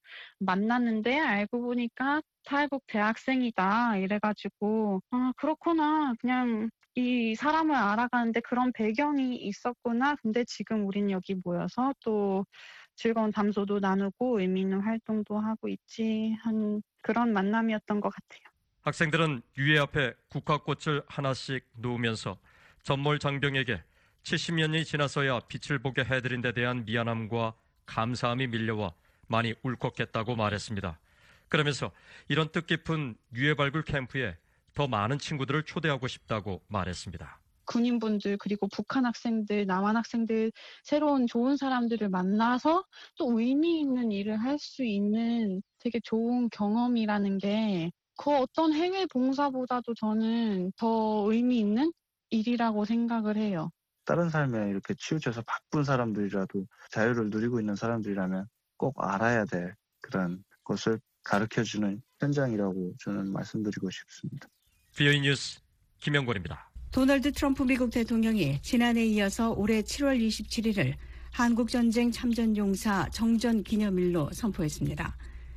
만났는데 알고 보니까 탈북 대학생이다 이래가지고 아 그렇구나, 그냥 이 사람을 알아가는데 그런 배경이 있었구나. 근데 지금 우린 여기 모여서 또 즐거운 담소도 나누고 의미 있는 활동도 하고 있지 한 그런 만남이었던 것 같아요.
학생들은 유해 앞에 국화꽃을 하나씩 놓으면서 전몰 장병에게 칠십 년이 지나서야 빛을 보게 해드린 데 대한 미안함과 감사함이 밀려와 많이 울컥했다고 말했습니다. 그러면서 이런 뜻깊은 유해 발굴 캠프에 더 많은 친구들을 초대하고 싶다고 말했습니다.
군인분들 그리고 북한 학생들, 남한 학생들 새로운 좋은 사람들을 만나서 또 의미 있는 일을 할 수 있는 되게 좋은 경험이라는 게 그 어떤 해외 봉사보다도 저는 더 의미 있는 일이라고 생각을 해요.
다른 삶에 이렇게 치우쳐서 바쁜 사람들이라도 자유를 누리고 있는 사람들이라면 꼭 알아야 될 그런 것을 가르쳐주는 현장이라고 저는 말씀드리고 싶습니다.
비오이 뉴스 김영권입니다.
도널드 트럼프 미국 대통령이 지난해에 이어서 올해 칠월 이십칠일을 한국전쟁 참전용사 정전기념일로 선포했습니다.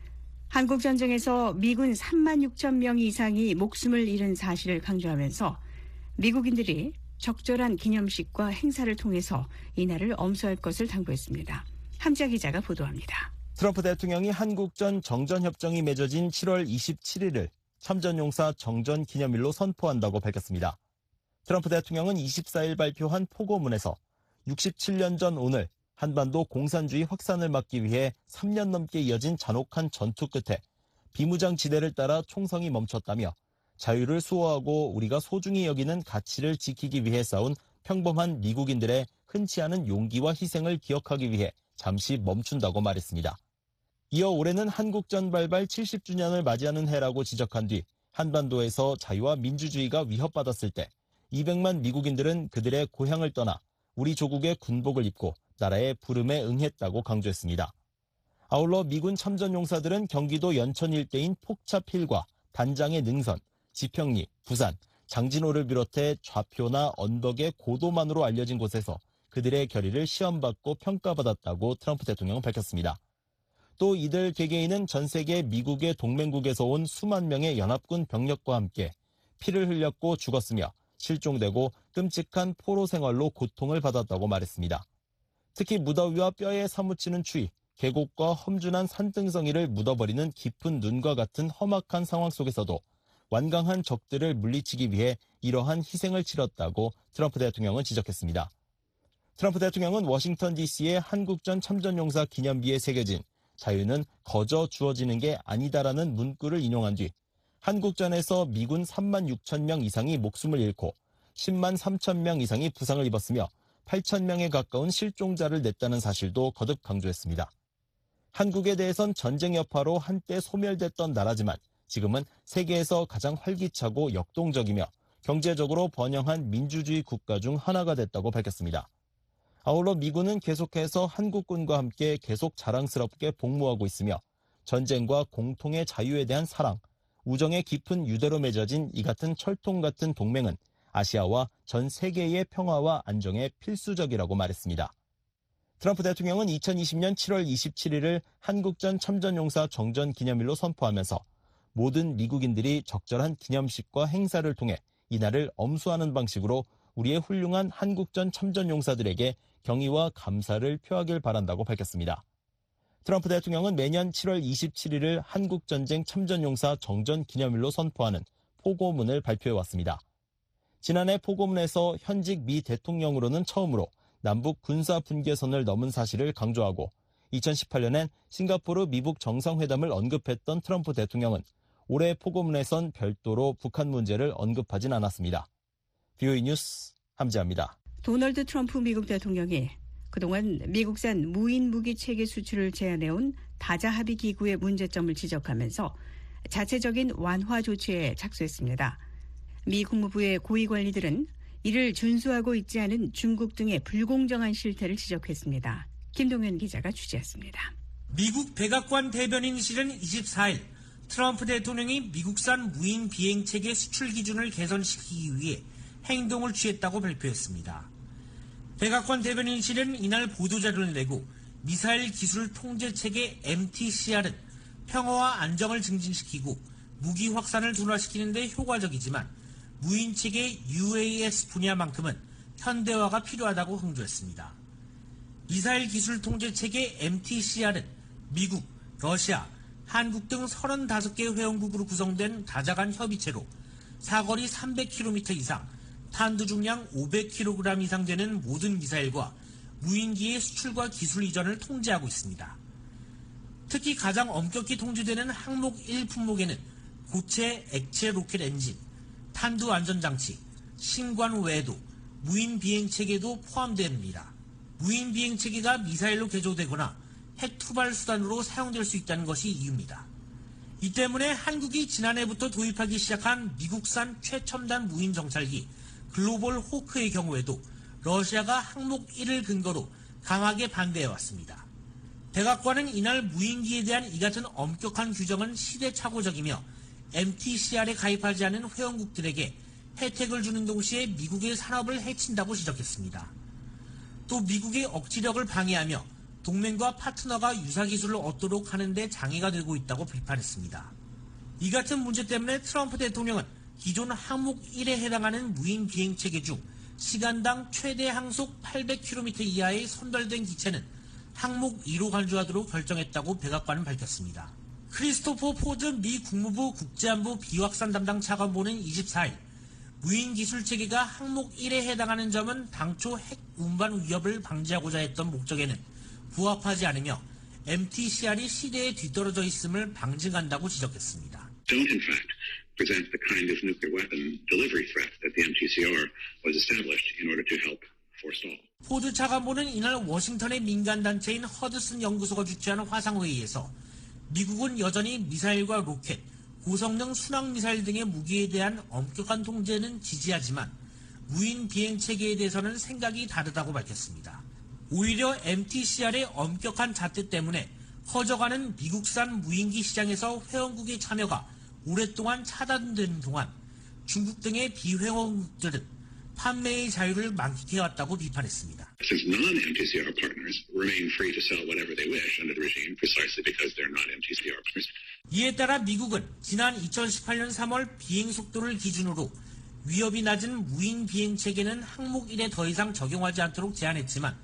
한국전쟁에서 미군 삼만 육천 명 이상이 목숨을 잃은 사실을 강조하면서 미국인들이 적절한 기념식과 행사를 통해서 이날을 엄수할 것을 당부했습니다. 함자 기자가 보도합니다.
트럼프 대통령이 한국전 정전협정이 맺어진 칠월 이십칠일을 참전용사 정전기념일로 선포한다고 밝혔습니다. 트럼프 대통령은 이십사일 발표한 포고문에서 육십칠 년 전 오늘 한반도 공산주의 확산을 막기 위해 삼 년 넘게 이어진 잔혹한 전투 끝에 비무장 지대를 따라 총성이 멈췄다며 자유를 수호하고 우리가 소중히 여기는 가치를 지키기 위해 싸운 평범한 미국인들의 흔치 않은 용기와 희생을 기억하기 위해 잠시 멈춘다고 말했습니다. 이어 올해는 한국전 발발 칠십 주년을 맞이하는 해라고 지적한 뒤 한반도에서 자유와 민주주의가 위협받았을 때 이백만 미국인들은 그들의 고향을 떠나 우리 조국의 군복을 입고 나라의 부름에 응했다고 강조했습니다. 아울러 미군 참전용사들은 경기도 연천 일대인 폭차필과 단장의 능선, 지평리, 부산, 장진호를 비롯해 좌표나 언덕의 고도만으로 알려진 곳에서 그들의 결의를 시험받고 평가받았다고 트럼프 대통령은 밝혔습니다. 또 이들 개개인은 전 세계 미국의 동맹국에서 온 수만 명의 연합군 병력과 함께 피를 흘렸고 죽었으며 실종되고 끔찍한 포로 생활로 고통을 받았다고 말했습니다. 특히 무더위와 뼈에 사무치는 추위, 계곡과 험준한 산등성이를 묻어버리는 깊은 눈과 같은 험악한 상황 속에서도 완강한 적들을 물리치기 위해 이러한 희생을 치렀다고 트럼프 대통령은 지적했습니다. 트럼프 대통령은 워싱턴 디씨의 한국전 참전용사 기념비에 새겨진 자유는 거저 주어지는 게 아니다라는 문구를 인용한 뒤 한국전에서 미군 삼만 육천 명 이상이 목숨을 잃고 십만 삼천 명 이상이 부상을 입었으며 팔천 명에 가까운 실종자를 냈다는 사실도 거듭 강조했습니다. 한국에 대해선 전쟁 여파로 한때 소멸됐던 나라지만 지금은 세계에서 가장 활기차고 역동적이며 경제적으로 번영한 민주주의 국가 중 하나가 됐다고 밝혔습니다. 아울러 미군은 계속해서 한국군과 함께 계속 자랑스럽게 복무하고 있으며 전쟁과 공통의 자유에 대한 사랑, 우정의 깊은 유대로 맺어진 이 같은 철통 같은 동맹은 아시아와 전 세계의 평화와 안정에 필수적이라고 말했습니다. 트럼프 대통령은 이천이십 년 칠월 이십칠일을 한국전 참전용사 정전기념일로 선포하면서 모든 미국인들이 적절한 기념식과 행사를 통해 이날을 엄수하는 방식으로 우리의 훌륭한 한국전 참전용사들에게 경의와 감사를 표하길 바란다고 밝혔습니다. 트럼프 대통령은 매년 칠월 이십칠일을 한국전쟁 참전용사 정전기념일로 선포하는 포고문을 발표해왔습니다. 지난해 포고문에서 현직 미 대통령으로는 처음으로 남북 군사 분계선을 넘은 사실을 강조하고 이천십팔 년엔 싱가포르 미북 정상회담을 언급했던 트럼프 대통령은 올해 포고문에선 별도로 북한 문제를 언급하진 않았습니다. 비오이 뉴스 함지아입니다.
도널드 트럼프 미국 대통령이 그동안 미국산 무인 무기 체계 수출을 제한해온 다자 합의 기구의 문제점을 지적하면서 자체적인 완화 조치에 착수했습니다. 미 국무부의 고위 관리들은 이를 준수하고 있지 않은 중국 등의 불공정한 실태를 지적했습니다. 김동현 기자가 취재했습니다.
미국 백악관 대변인실은 이십사일 트럼프 대통령이 미국산 무인 비행체계 수출 기준을 개선시키기 위해 행동을 취했다고 발표했습니다. 백악관 대변인실은 이날 보도자료를 내고 미사일 기술 통제체계 엠티씨알은 평화와 안정을 증진시키고 무기 확산을 둔화시키는 데 효과적이지만 무인체계 유에이에스 분야만큼은 현대화가 필요하다고 강조했습니다. 미사일 기술 통제체계 엠티씨알은 미국, 러시아, 한국 등 서른다섯 개 회원국으로 구성된 다자간 협의체로 사거리 삼백 킬로미터 이상, 탄두 중량 오백 킬로그램 이상 되는 모든 미사일과 무인기의 수출과 기술 이전을 통제하고 있습니다. 특히 가장 엄격히 통제되는 항목 일 품목에는 고체 액체 로켓 엔진, 탄두 안전장치, 신관 외에도 무인 비행체계도 포함됩니다. 무인 비행체계가 미사일로 개조되거나 핵 투발 수단으로 사용될 수 있다는 것이 이유입니다. 이 때문에 한국이 지난해부터 도입하기 시작한 미국산 최첨단 무인 정찰기 글로벌 호크의 경우에도 러시아가 항목 일을 근거로 강하게 반대해왔습니다. 백악관은 이날 무인기에 대한 이 같은 엄격한 규정은 시대착오적이며 엠티씨알에 가입하지 않은 회원국들에게 혜택을 주는 동시에 미국의 산업을 해친다고 지적했습니다. 또 미국의 억지력을 방해하며 동맹과 파트너가 유사기술을 얻도록 하는 데 장애가 되고 있다고 비판했습니다. 이 같은 문제 때문에 트럼프 대통령은 기존 항목 일에 해당하는 무인 비행체계 중 시간당 최대 항속 팔백 킬로미터 이하의 선별된 기체는 항목 이로 간주하도록 결정했다고 백악관은 밝혔습니다. 크리스토퍼 포드 미 국무부 국제안보 비확산 담당 차관보는 이십사일 무인 기술 체계가 항목 일에 해당하는 점은 당초 핵 운반 위협을 방지하고자 했던 목적에는 부합하지 않으며 엠티씨알이 시대에 뒤떨어져 있음을 방증한다고 지적했습니다.
Don't in fact present the kind of nuclear weapon delivery threat that the 엠티씨알 was established in order to help forestall.
포드 차관보는 이날 워싱턴의 민간단체인 허드슨 연구소가 주최하는 화상회의에서 미국은 여전히 미사일과 로켓, 고성능 순항미사일 등의 무기에 대한 엄격한 통제는 지지하지만 무인 비행체계에 대해서는 생각이 다르다고 밝혔습니다. 오히려 엠티씨알의 엄격한 잣대 때문에 커져가는 미국산 무인기 시장에서 회원국의 참여가 오랫동안 차단되는 동안 중국 등의 비회원국들은 판매의 자유를 만끽해왔다고 비판했습니다.
Since non-엠티씨알 partners remain free to sell whatever they wish under the regime precisely because they're not 엠티씨알 partners.
이에 따라 미국은 지난 이천십팔년 삼월 비행 속도를 기준으로 위협이 낮은 무인 비행 체계는 항목 일에 더 이상 적용하지 않도록 제한했지만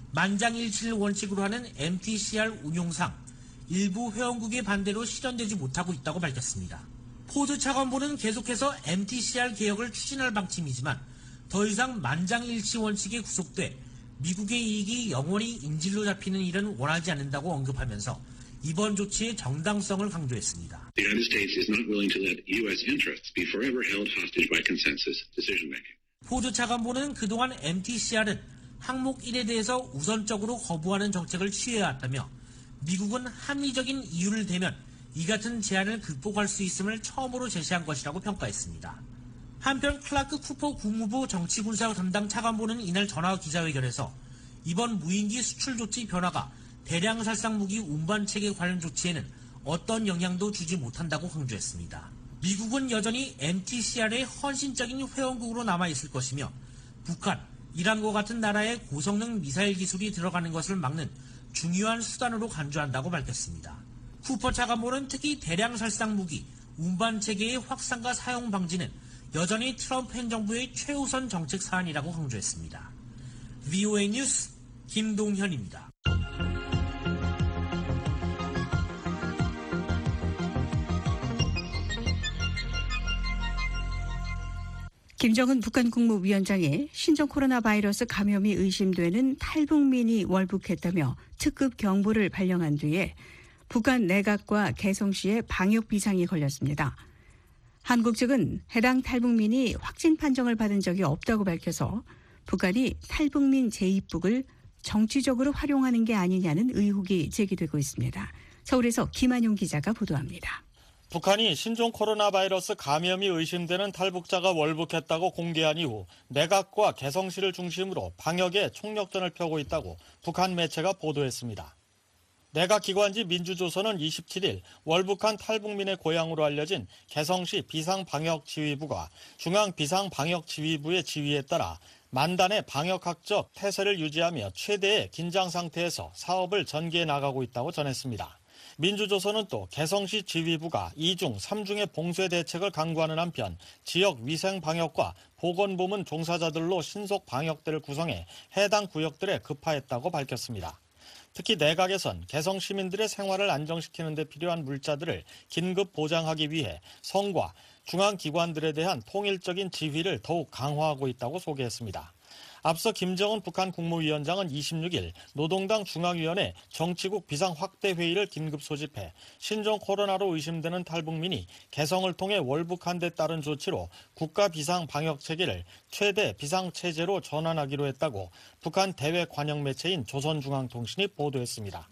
만장일치를 원칙으로 하는 엠티씨알 운용상 일부 회원국의 반대로 실현되지 못하고 있다고 밝혔습니다. 포드 차관보는 계속해서 엠티씨알 개혁을 추진할 방침이지만 더 이상 만장일치 원칙에 구속돼 미국의 이익이 영원히 인질로 잡히는 일은 원하지 않는다고 언급하면서 이번 조치의 정당성을 강조했습니다.
The United States is not willing to let 유에스 interests be forever held hostage by consensus decision making.
포드 차관보는 그동안 엠티씨알은 항목 일에 대해서 우선적으로 거부하는 정책을 취해왔다며 미국은 합리적인 이유를 대면 이 같은 제한을 극복할 수 있음을 처음으로 제시한 것이라고 평가했습니다. 한편 클라크 쿠퍼 국무부 정치군사 담당 차관보는 이날 전화 기자회견에서 이번 무인기 수출 조치 변화가 대량 살상 무기 운반 체계 관련 조치에는 어떤 영향도 주지 못한다고 강조했습니다. 미국은 여전히 엠티씨알의 헌신적인 회원국으로 남아있을 것이며 북한, 이란과 같은 나라의 고성능 미사일 기술이 들어가는 것을 막는 중요한 수단으로 간주한다고 밝혔습니다. 쿠퍼 차관보는 특히 대량 살상 무기 운반 체계의 확산과 사용 방지는 여전히 트럼프 행정부의 최우선 정책 사안이라고 강조했습니다. 브이오에이 뉴스 김동현입니다.
김정은 북한 국무위원장이 신종 코로나 바이러스 감염이 의심되는 탈북민이 월북했다며 특급 경보를 발령한 뒤에 북한 내각과 개성시에 방역 비상이 걸렸습니다. 한국 측은 해당 탈북민이 확진 판정을 받은 적이 없다고 밝혀서 북한이 탈북민 재입국을 정치적으로 활용하는 게 아니냐는 의혹이 제기되고 있습니다. 서울에서 김한용 기자가 보도합니다.
북한이 신종 코로나 바이러스 감염이 의심되는 탈북자가 월북했다고 공개한 이후 내각과 개성시를 중심으로 방역에 총력전을 펴고 있다고 북한 매체가 보도했습니다. 내각기관지 민주조선은 이십칠일 월북한 탈북민의 고향으로 알려진 개성시 비상방역지휘부가 중앙비상방역지휘부의 지휘에 따라 만단의 방역학적 태세를 유지하며 최대의 긴장 상태에서 사업을 전개해 나가고 있다고 전했습니다. 민주조선은 또 개성시 지휘부가 이중, 삼중의 봉쇄 대책을 강구하는 한편 지역 위생방역과 보건부문 종사자들로 신속 방역대를 구성해 해당 구역들에 급파했다고 밝혔습니다. 특히 내각에선 개성 시민들의 생활을 안정시키는 데 필요한 물자들을 긴급 보장하기 위해 성과 중앙기관들에 대한 통일적인 지휘를 더욱 강화하고 있다고 소개했습니다. 앞서 김정은 북한 국무위원장은 이십육일 노동당 중앙위원회 정치국 비상확대회의를 긴급 소집해 신종 코로나로 의심되는 탈북민이 개성을 통해 월북한 데 따른 조치로 국가 비상방역체계를 최대 비상체제로 전환하기로 했다고 북한 대외 관영 매체인 조선중앙통신이 보도했습니다.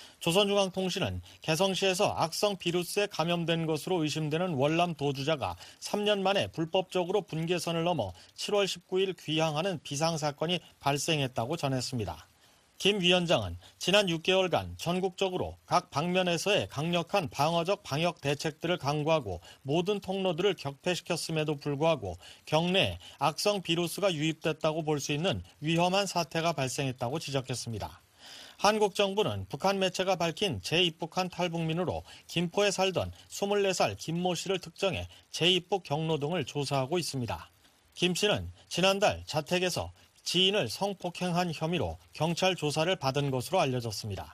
조선중앙통신은 개성시에서 악성 비루스에 감염된 것으로 의심되는 월남 도주자가 삼 년 만에 불법적으로 분계선을 넘어 칠월 십구일 귀향하는 비상사건이 발생했다고 전했습니다. 김 위원장은 지난 육 개월간 전국적으로 각 방면에서의 강력한 방어적 방역 대책들을 강구하고 모든 통로들을 격퇴시켰음에도 불구하고 경내에 악성 비루스가 유입됐다고 볼 수 있는 위험한 사태가 발생했다고 지적했습니다. 한국 정부는 북한 매체가 밝힌 재입국한 탈북민으로 김포에 살던 스물네 살 김모 씨를 특정해 재입국 경로 등을 조사하고 있습니다. 김 씨는 지난달 자택에서 지인을 성폭행한 혐의로 경찰 조사를 받은 것으로 알려졌습니다.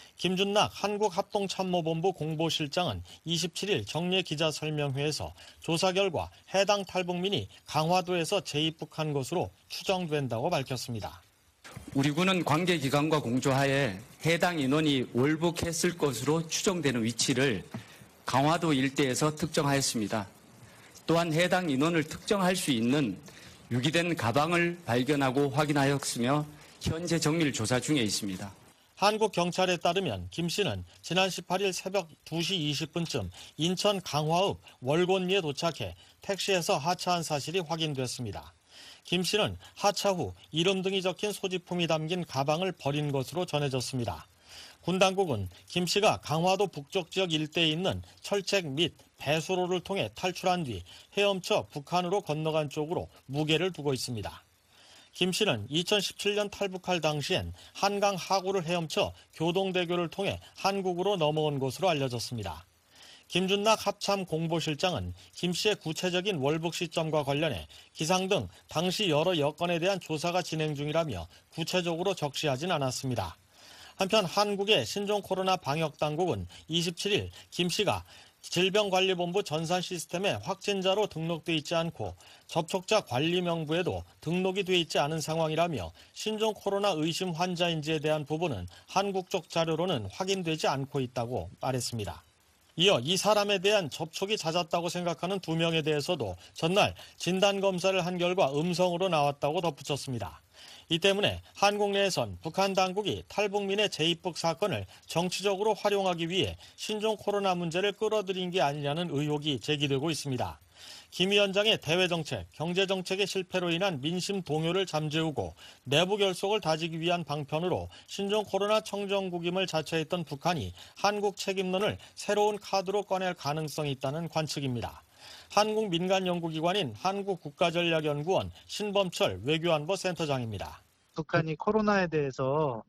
김준낙 한국합동참모본부 공보실장은 이십칠 일 정례 기자설명회에서 조사 결과 해당 탈북민이 강화도에서 재입국한 것으로 추정된다고 밝혔습니다.
우리 군은 관계기관과 공조하에 해당 인원이 월북했을 것으로 추정되는 위치를 강화도 일대에서 특정하였습니다. 또한 해당 인원을 특정할 수 있는 유기된 가방을 발견하고 확인하였으며 현재 정밀 조사 중에 있습니다.
한국 경찰에 따르면 김 씨는 지난 십팔 일 새벽 두 시 이십 분쯤 인천 강화읍 월곤리에 도착해 택시에서 하차한 사실이 확인됐습니다. 김 씨는 하차 후 이름 등이 적힌 소지품이 담긴 가방을 버린 것으로 전해졌습니다. 군 당국은 김 씨가 강화도 북쪽 지역 일대에 있는 철책 및 배수로를 통해 탈출한 뒤 헤엄쳐 북한으로 건너간 쪽으로 무게를 두고 있습니다. 김 씨는 이천십칠 년 탈북할 당시엔 한강 하구를 헤엄쳐 교동대교를 통해 한국으로 넘어온 것으로 알려졌습니다. 김준낙 합참 공보실장은 김 씨의 구체적인 월북 시점과 관련해 기상 등 당시 여러 여건에 대한 조사가 진행 중이라며 구체적으로 적시하진 않았습니다. 한편 한국의 신종 코로나 방역 당국은 이십칠 일 김 씨가 질병관리본부 전산 시스템에 확진자로 등록돼 있지 않고 접촉자 관리 명부에도 등록이 돼 있지 않은 상황이라며 신종 코로나 의심 환자인지에 대한 부분은 한국 쪽 자료로는 확인되지 않고 있다고 말했습니다. 이어 이 사람에 대한 접촉이 잦았다고 생각하는 두 명에 대해서도 전날 진단검사를 한 결과 음성으로 나왔다고 덧붙였습니다. 이 때문에 한국 내에선 북한 당국이 탈북민의 재입국 사건을 정치적으로 활용하기 위해 신종 코로나 문제를 끌어들인 게 아니냐는 의혹이 제기되고 있습니다. 김 위원장의 대외정책, 경제정책의 실패로 인한 민심 동요를 잠재우고 내부 결속을 다지기 위한 방편으로 신종 코로나 청정국임을 자처했던 북한이 한국 책임론을 새로운 카드로 꺼낼 가능성이 있다는 관측입니다. 한국 민간연구기관인 한국국가전략연구원 신범철 외교안보 센터장입니다.
북한이 코로나에 대해서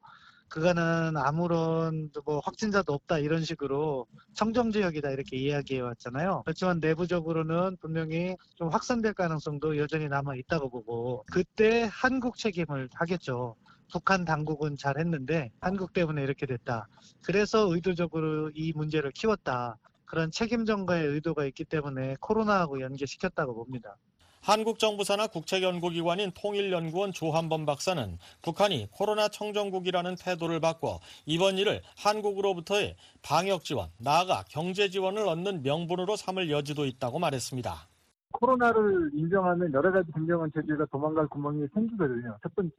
그거는 아무런 뭐 확진자도 없다 이런 식으로 청정지역이다 이렇게 이야기해 왔잖아요. 그렇지만 내부적으로는 분명히 좀 확산될 가능성도 여전히 남아 있다고 보고 그때 한국 책임을 하겠죠. 북한 당국은 잘했는데 한국 때문에 이렇게 됐다. 그래서 의도적으로 이 문제를 키웠다. 그런 책임 전가의 의도가 있기 때문에 코로나하고 연계시켰다고 봅니다.
한국 정부 산하 국책연구기관인 통일연구원 조한범 박사는 북한이 코로나 청정국이라는 태도를 바꿔 이번 일을 한국으로부터의 방역 지원, 나아가 경제 지원을 얻는 명분으로 삼을 여지도 있다고 말했습니다.
코로나를 인정하는 여러 가지 김정은 체제가 도망갈 구멍이 생기거든요. 첫 번째,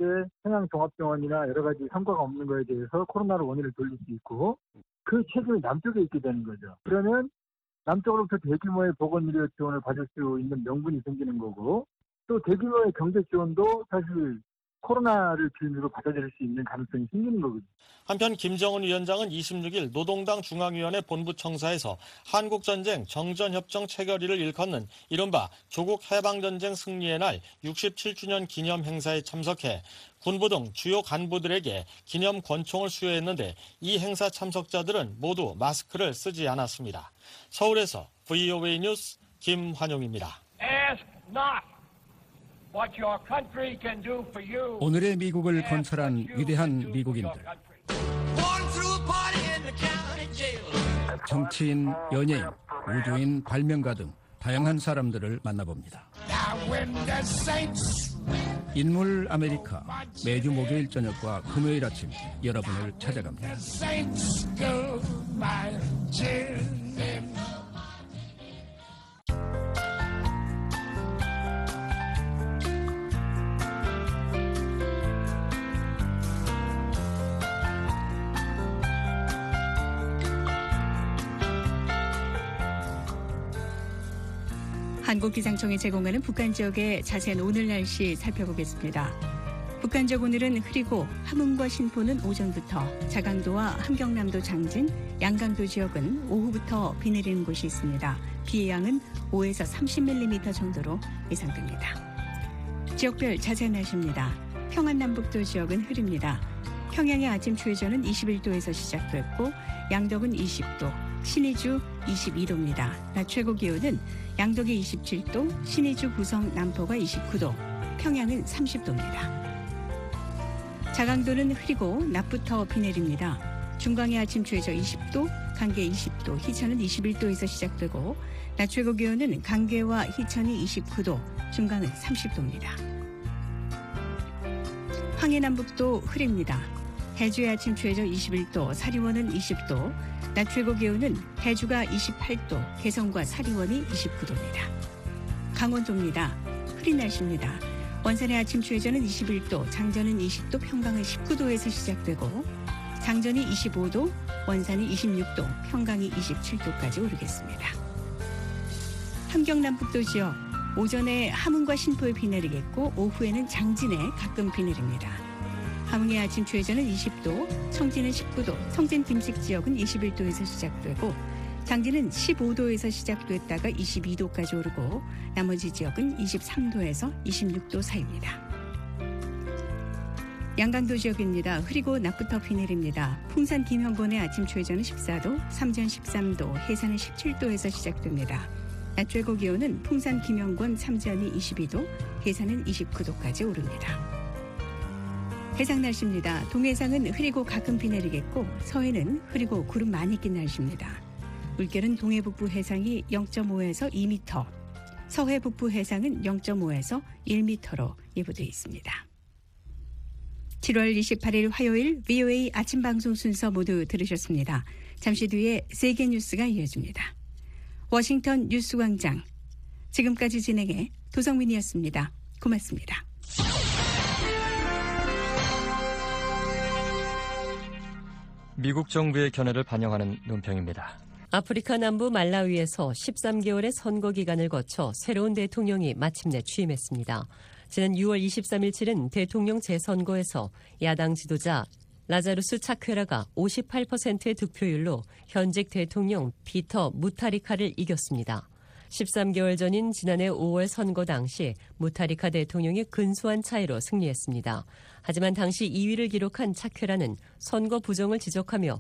평양종합병원이나 여러 가지 성과가 없는 거에 대해서 코로나를 원인을 돌릴 수 있고 그 책임이 남쪽에 있게 되는 거죠. 그러면 남쪽으로부터 대규모의 보건의료 지원을 받을 수 있는 명분이 생기는 거고 또 대규모의 경제 지원도 사실 코로나를 빌미로 받아들일 수 있는 가능성이 생기는 거거든요.
한편 김정은 위원장은 이십육 일 노동당 중앙위원회 본부청사에서 한국전쟁 정전협정 체결일을 일컫는 이른바 조국 해방전쟁 승리의 날 육십칠 주년 기념 행사에 참석해 군부 등 주요 간부들에게 기념 권총을 수여했는데 이 행사 참석자들은 모두 마스크를 쓰지 않았습니다. 서울에서 브이오에이 뉴스 김환용입니다.
오늘의 미국을 건설한 위대한 미국인들. 정치인, 연예인, 우주인, 발명가 등 다양한 사람들을 만나봅니다. 인물 아메리카 매주 목요일 저녁과 금요일 아침 여러분을 찾아갑니다.
한국기상청이 제공하는 북한 지역의 자세한 오늘 날씨 살펴보겠습니다. 북한 지역 오늘은 흐리고 함흥과 신포는 오전부터, 자강도와 함경남도 장진, 양강도 지역은 오후부터 비 내리는 곳이 있습니다. 비의 양은 오에서 삼십 밀리미터 정도로 예상됩니다. 지역별 자세한 날씨입니다. 평안남북도 지역은 흐립니다. 평양의 아침 최저는 이십일 도에서 시작됐고 양덕은 이십 도, 신의주 이십이 도입니다. 낮 최고 기온은 양덕이 이십칠 도, 신의주 구성 남포가 이십구 도, 평양은 삼십 도입니다. 자강도는 흐리고 낮부터 비 내립니다. 중강의 아침 최저 이십 도, 강계 이십 도, 희천은 이십일 도에서 시작되고 낮 최고 기온은 강계와 희천이 이십구 도, 중강은 삼십 도입니다. 황해남북도 흐립니다. 해주의 아침 최저 이십일 도, 사리원은 이십 도, 낮 최고 기온은 해주가 이십팔 도, 개성과 사리원이 이십구 도입니다. 강원도입니다. 흐린 날씨입니다. 원산의 아침 최저는 이십일 도, 장전은 이십 도, 평강은 십구 도에서 시작되고 장전이 이십오 도, 원산이 이십육 도, 평강이 이십칠 도까지 오르겠습니다. 함경남북도 지역, 오전에 함흥과 신포에 비 내리겠고 오후에는 장진에 가끔 비 내립니다. 함흥의 아침 최저는 이십 도, 청진은 십구 도, 청진 김식 지역은 이십일 도에서 시작되고 장진은 십오 도에서 시작됐다가 이십이 도까지 오르고 나머지 지역은 이십삼 도에서 이십육 도 사이입니다. 양강도 지역입니다. 흐리고 낮부터 비 내립니다. 풍산 김현본의 아침 최저는 십사 도, 삼전 십삼 도, 해산은 십칠 도에서 시작됩니다. 낮 최고 기온은 풍산 김현권 삼전이 이십이 도, 해산은 이십구 도까지 오릅니다. 해상 날씨입니다. 동해상은 흐리고 가끔 비 내리겠고 서해는 흐리고 구름 많이 낀 날씨입니다. 물결은 동해 북부 해상이 영 점 오에서 이 미터, 서해 북부 해상은 영 점 오에서 일 미터로 예보되어 있습니다. 칠월 이십팔일 화요일 브이오에이 아침 방송 순서 모두 들으셨습니다. 잠시 뒤에 세계 뉴스가 이어집니다. 워싱턴 뉴스광장, 지금까지 진행해 도성민이었습니다. 고맙습니다.
미국 정부의 견해를 반영하는 논평입니다.
아프리카 남부 말라위에서 십삼 개월의 선거 기간을 거쳐 새로운 대통령이 마침내 취임했습니다. 지난 유월 이십삼일 치른 대통령 재선거에서 야당 지도자 라자루스 차퀘라가 오십팔 퍼센트의 득표율로 현직 대통령 피터 무타리카를 이겼습니다. 십삼 개월 전인 지난해 오월 선거 당시 무타리카 대통령이 근소한 차이로 승리했습니다. 하지만 당시 이 위를 기록한 차퀘라는 선거 부정을 지적하며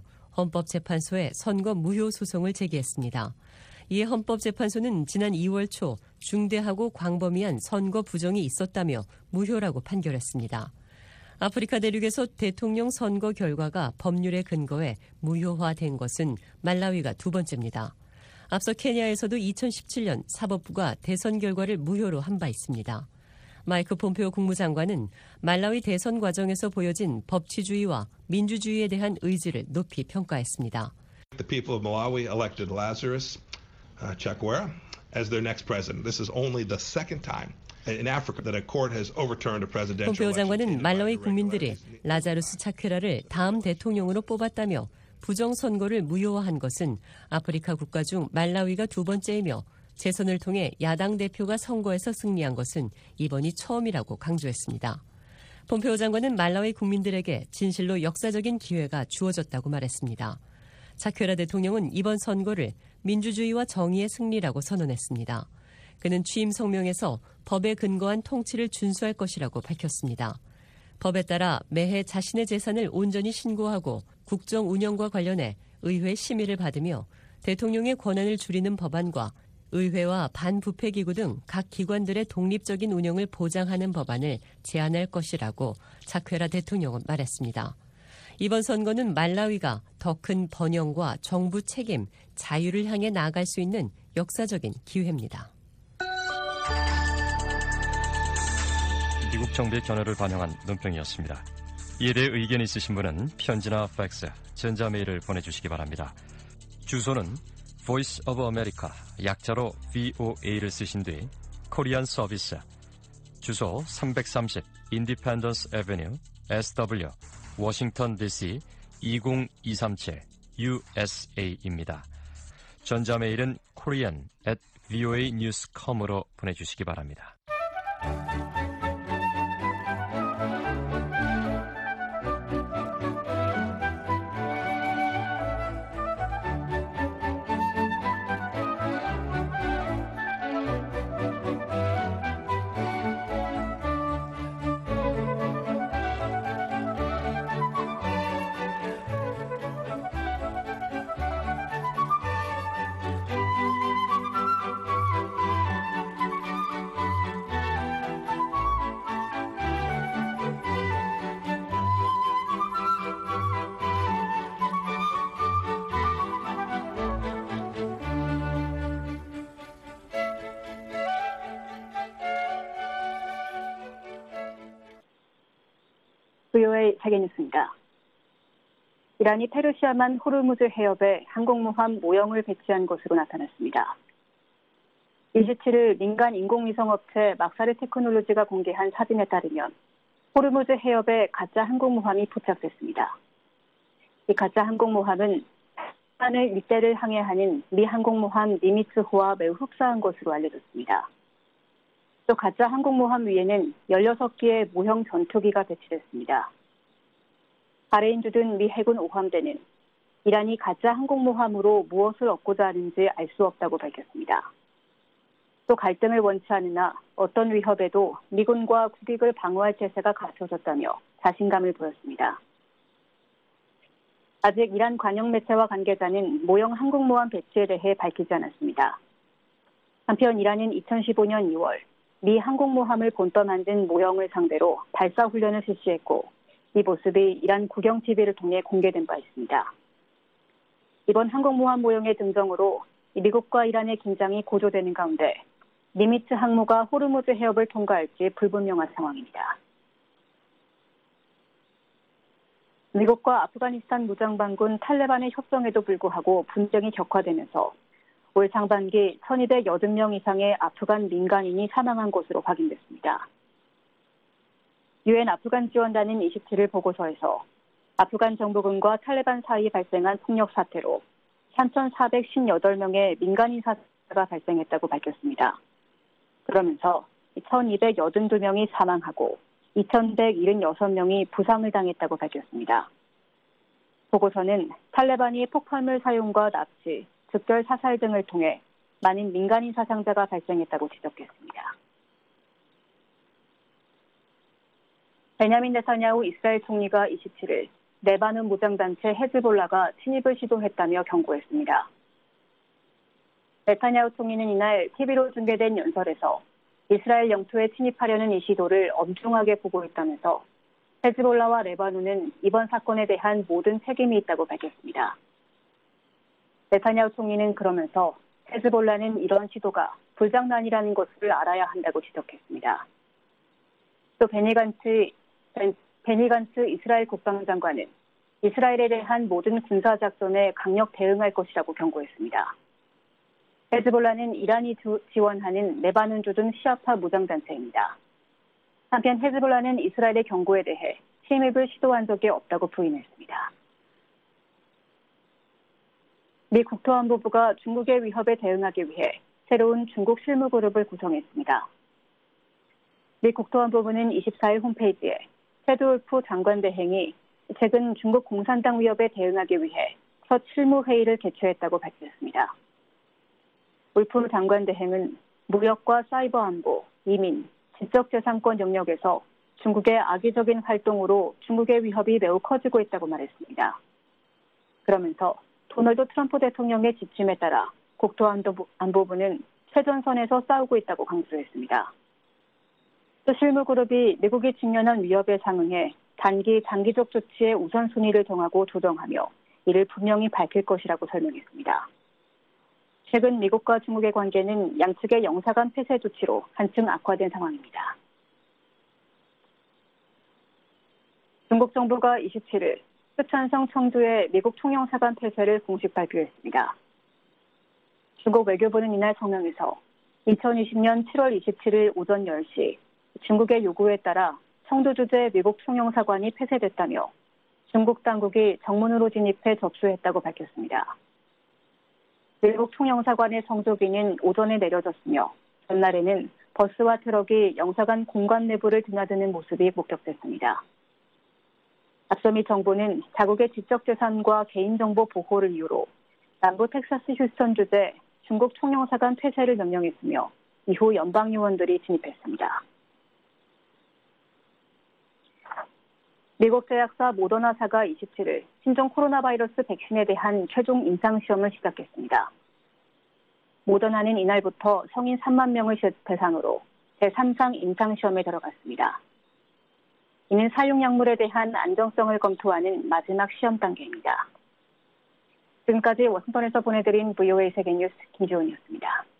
헌법재판소에 선거 무효 소송을 제기했습니다. 이에 헌법재판소는 지난 이월 초 중대하고 광범위한 선거 부정이 있었다며 무효라고 판결했습니다. 아프리카 대륙에서 대통령 선거 결과가 법률에 근거해 무효화된 것은 말라위가 두 번째입니다. 앞서 케냐에서도 이천십칠년 사법부가 대선 결과를 무효로 한 바 있습니다. 마이크 폼페오 국무장관은 말라위 대선 과정에서 보여진 법치주의와 민주주의에 대한 의지를 높이 평가했습니다.
The people of Malawi elected Lazarus uh, Chakwera as their next president. This is only the second time in Africa that a court has overturned a presidential
폼페오
election.
장관은 말라위 국민들이 라자루스 차퀘라를 다음 대통령으로 뽑았다며 부정선거를 무효화한 것은 아프리카 국가 중 말라위가 두 번째이며 재선을 통해 야당 대표가 선거에서 승리한 것은 이번이 처음이라고 강조했습니다. 폼페오 장관은 말라위 국민들에게 진실로 역사적인 기회가 주어졌다고 말했습니다. 차퀘라 대통령은 이번 선거를 민주주의와 정의의 승리라고 선언했습니다. 그는 취임 성명에서 법에 근거한 통치를 준수할 것이라고 밝혔습니다. 법에 따라 매해 자신의 재산을 온전히 신고하고 국정 운영과 관련해 의회 심의를 받으며 대통령의 권한을 줄이는 법안과 의회와 반부패기구 등 각 기관들의 독립적인 운영을 보장하는 법안을 제안할 것이라고 차퀘라 대통령은 말했습니다. 이번 선거는 말라위가 더 큰 번영과 정부 책임, 자유를 향해 나아갈 수 있는 역사적인 기회입니다.
미국 정부의 견해를 반영한 논평이었습니다. 이에 대해 의견 있으신 분은 편지나 팩스, 전자메일을 보내주시기 바랍니다. 주소는 Voice of America, 약자로 브이오에이를 쓰신 뒤 코리안 서비스, 주소 삼백삼십 Independence Avenue, 에스더블유, 워싱턴 디씨 이공이삼칠 유에스에이입니다. 전자메일은 korean at voa news dot com으로 보내주시기 바랍니다.
브이오에이 세계뉴스입니다. 이란이 페르시아만 호르무즈 해협에 항공모함 모형을 배치한 것으로 나타났습니다. 이십칠일 민간 인공위성 업체 막사르 테크놀로지가 공개한 사진에 따르면 호르무즈 해협에 가짜 항공모함이 포착됐습니다. 이 가짜 항공모함은 하늘 일대를 항해하는 미 항공모함 니미츠호와 매우 흡사한 것으로 알려졌습니다. 또 가짜 항공모함 위에는 열여섯 개의 모형 전투기가 배치됐습니다. 바레인 주둔 미 해군 오함대는 이란이 가짜 항공모함으로 무엇을 얻고자 하는지 알 수 없다고 밝혔습니다. 또 갈등을 원치 않으나 어떤 위협에도 미군과 국익을 방어할 체제가 갖춰졌다며 자신감을 보였습니다. 아직 이란 관영 매체와 관계자는 모형 항공모함 배치에 대해 밝히지 않았습니다. 한편 이란은 이천십오년 이월 미 항공모함을 본떠 만든 모형을 상대로 발사훈련을 실시했고 이 모습이 이란 국영티비를 통해 공개된 바 있습니다. 이번 항공모함 모형의 등장으로 미국과 이란의 긴장이 고조되는 가운데 니미츠 항모가 호르무즈 해협을 통과할지 불분명한 상황입니다. 미국과 아프가니스탄 무장반군 탈레반의 협정에도 불구하고 분쟁이 격화되면서 올 상반기 천이백팔십 명 이상의 아프간 민간인이 사망한 것으로 확인됐습니다. 유엔 아프간 지원단은 이십칠일 보고서에서 아프간 정부군과 탈레반 사이 발생한 폭력 사태로 삼천사백십팔 명의 민간인 사태가 발생했다고 밝혔습니다. 그러면서 천이백팔십이 명이 사망하고 이천백칠십육 명이 부상을 당했다고 밝혔습니다. 보고서는 탈레반이 폭발물 사용과 납치, 즉결 사살 등을 통해 많은 민간인 사상자가 발생했다고 지적했습니다. 베냐민 네타냐후 이스라엘 총리가 이십칠일 레바논 무장단체 헤즈볼라가 침입을 시도했다며 경고했습니다. 네타냐후 총리는 이날 티비로 중계된 연설에서 이스라엘 영토에 침입하려는 이 시도를 엄중하게 보고 있다면서 헤즈볼라와 레바논은 이번 사건에 대한 모든 책임이 있다고 밝혔습니다. 네타냐후 총리는 그러면서 헤즈볼라는 이런 시도가 불장난이라는 것을 알아야 한다고 지적했습니다. 또 베니 간츠, 베니 간츠 이스라엘 국방장관은 이스라엘에 대한 모든 군사작전에 강력 대응할 것이라고 경고했습니다. 헤즈볼라는 이란이 지원하는 레바논 주둔 시아파 무장단체입니다. 한편 헤즈볼라는 이스라엘의 경고에 대해 침입을 시도한 적이 없다고 부인했습니다. 미 국토안보부가 중국의 위협에 대응하기 위해 새로운 중국 실무그룹을 구성했습니다. 미 국토안보부는 이십사일 홈페이지에 테드울프 장관대행이 최근 중국 공산당 위협에 대응하기 위해 첫 실무회의를 개최했다고 밝혔습니다. 울프 장관대행은 무역과 사이버 안보, 이민, 지적재산권 영역에서 중국의 악의적인 활동으로 중국의 위협이 매우 커지고 있다고 말했습니다. 그러면서 도널드 트럼프 대통령의 지침에 따라 국토안보부는 최전선에서 싸우고 있다고 강조했습니다. 또 실무그룹이 미국이 직면한 위협에 상응해 단기, 장기적 조치에 우선순위를 정하고 조정하며 이를 분명히 밝힐 것이라고 설명했습니다. 최근 미국과 중국의 관계는 양측의 영사간 폐쇄 조치로 한층 악화된 상황입니다. 중국 정부가 이십칠일 쓰촨성 청주의 미국 총영사관 폐쇄를 공식 발표했습니다. 중국 외교부는 이날 성명에서 이천이십년 칠월 이십칠일 오전 열 시 중국의 요구에 따라 청도 주재 미국 총영사관이 폐쇄됐다며 중국 당국이 정문으로 진입해 접수했다고 밝혔습니다. 미국 총영사관의 성조기는 오전에 내려졌으며 전날에는 버스와 트럭이 영사관 공간 내부를 드나드는 모습이 목격됐습니다. 앞서 미 정부는 자국의 지적재산과 개인정보 보호를 이유로 남부 텍사스 휴스턴 주재 중국 총영사관 폐쇄를 명령했으며 이후 연방요원들이 진입했습니다. 미국 제약사 모더나사가 이십칠일 신종 코로나 바이러스 백신에 대한 최종 임상시험을 시작했습니다. 모더나는 이날부터 성인 삼만 명을 대상으로 제삼상 임상시험에 들어갔습니다. 이는 사용약물에 대한 안정성을 검토하는 마지막 시험 단계입니다. 지금까지 워싱턴에서 보내드린 브이오에이 세계뉴스 김지원이었습니다.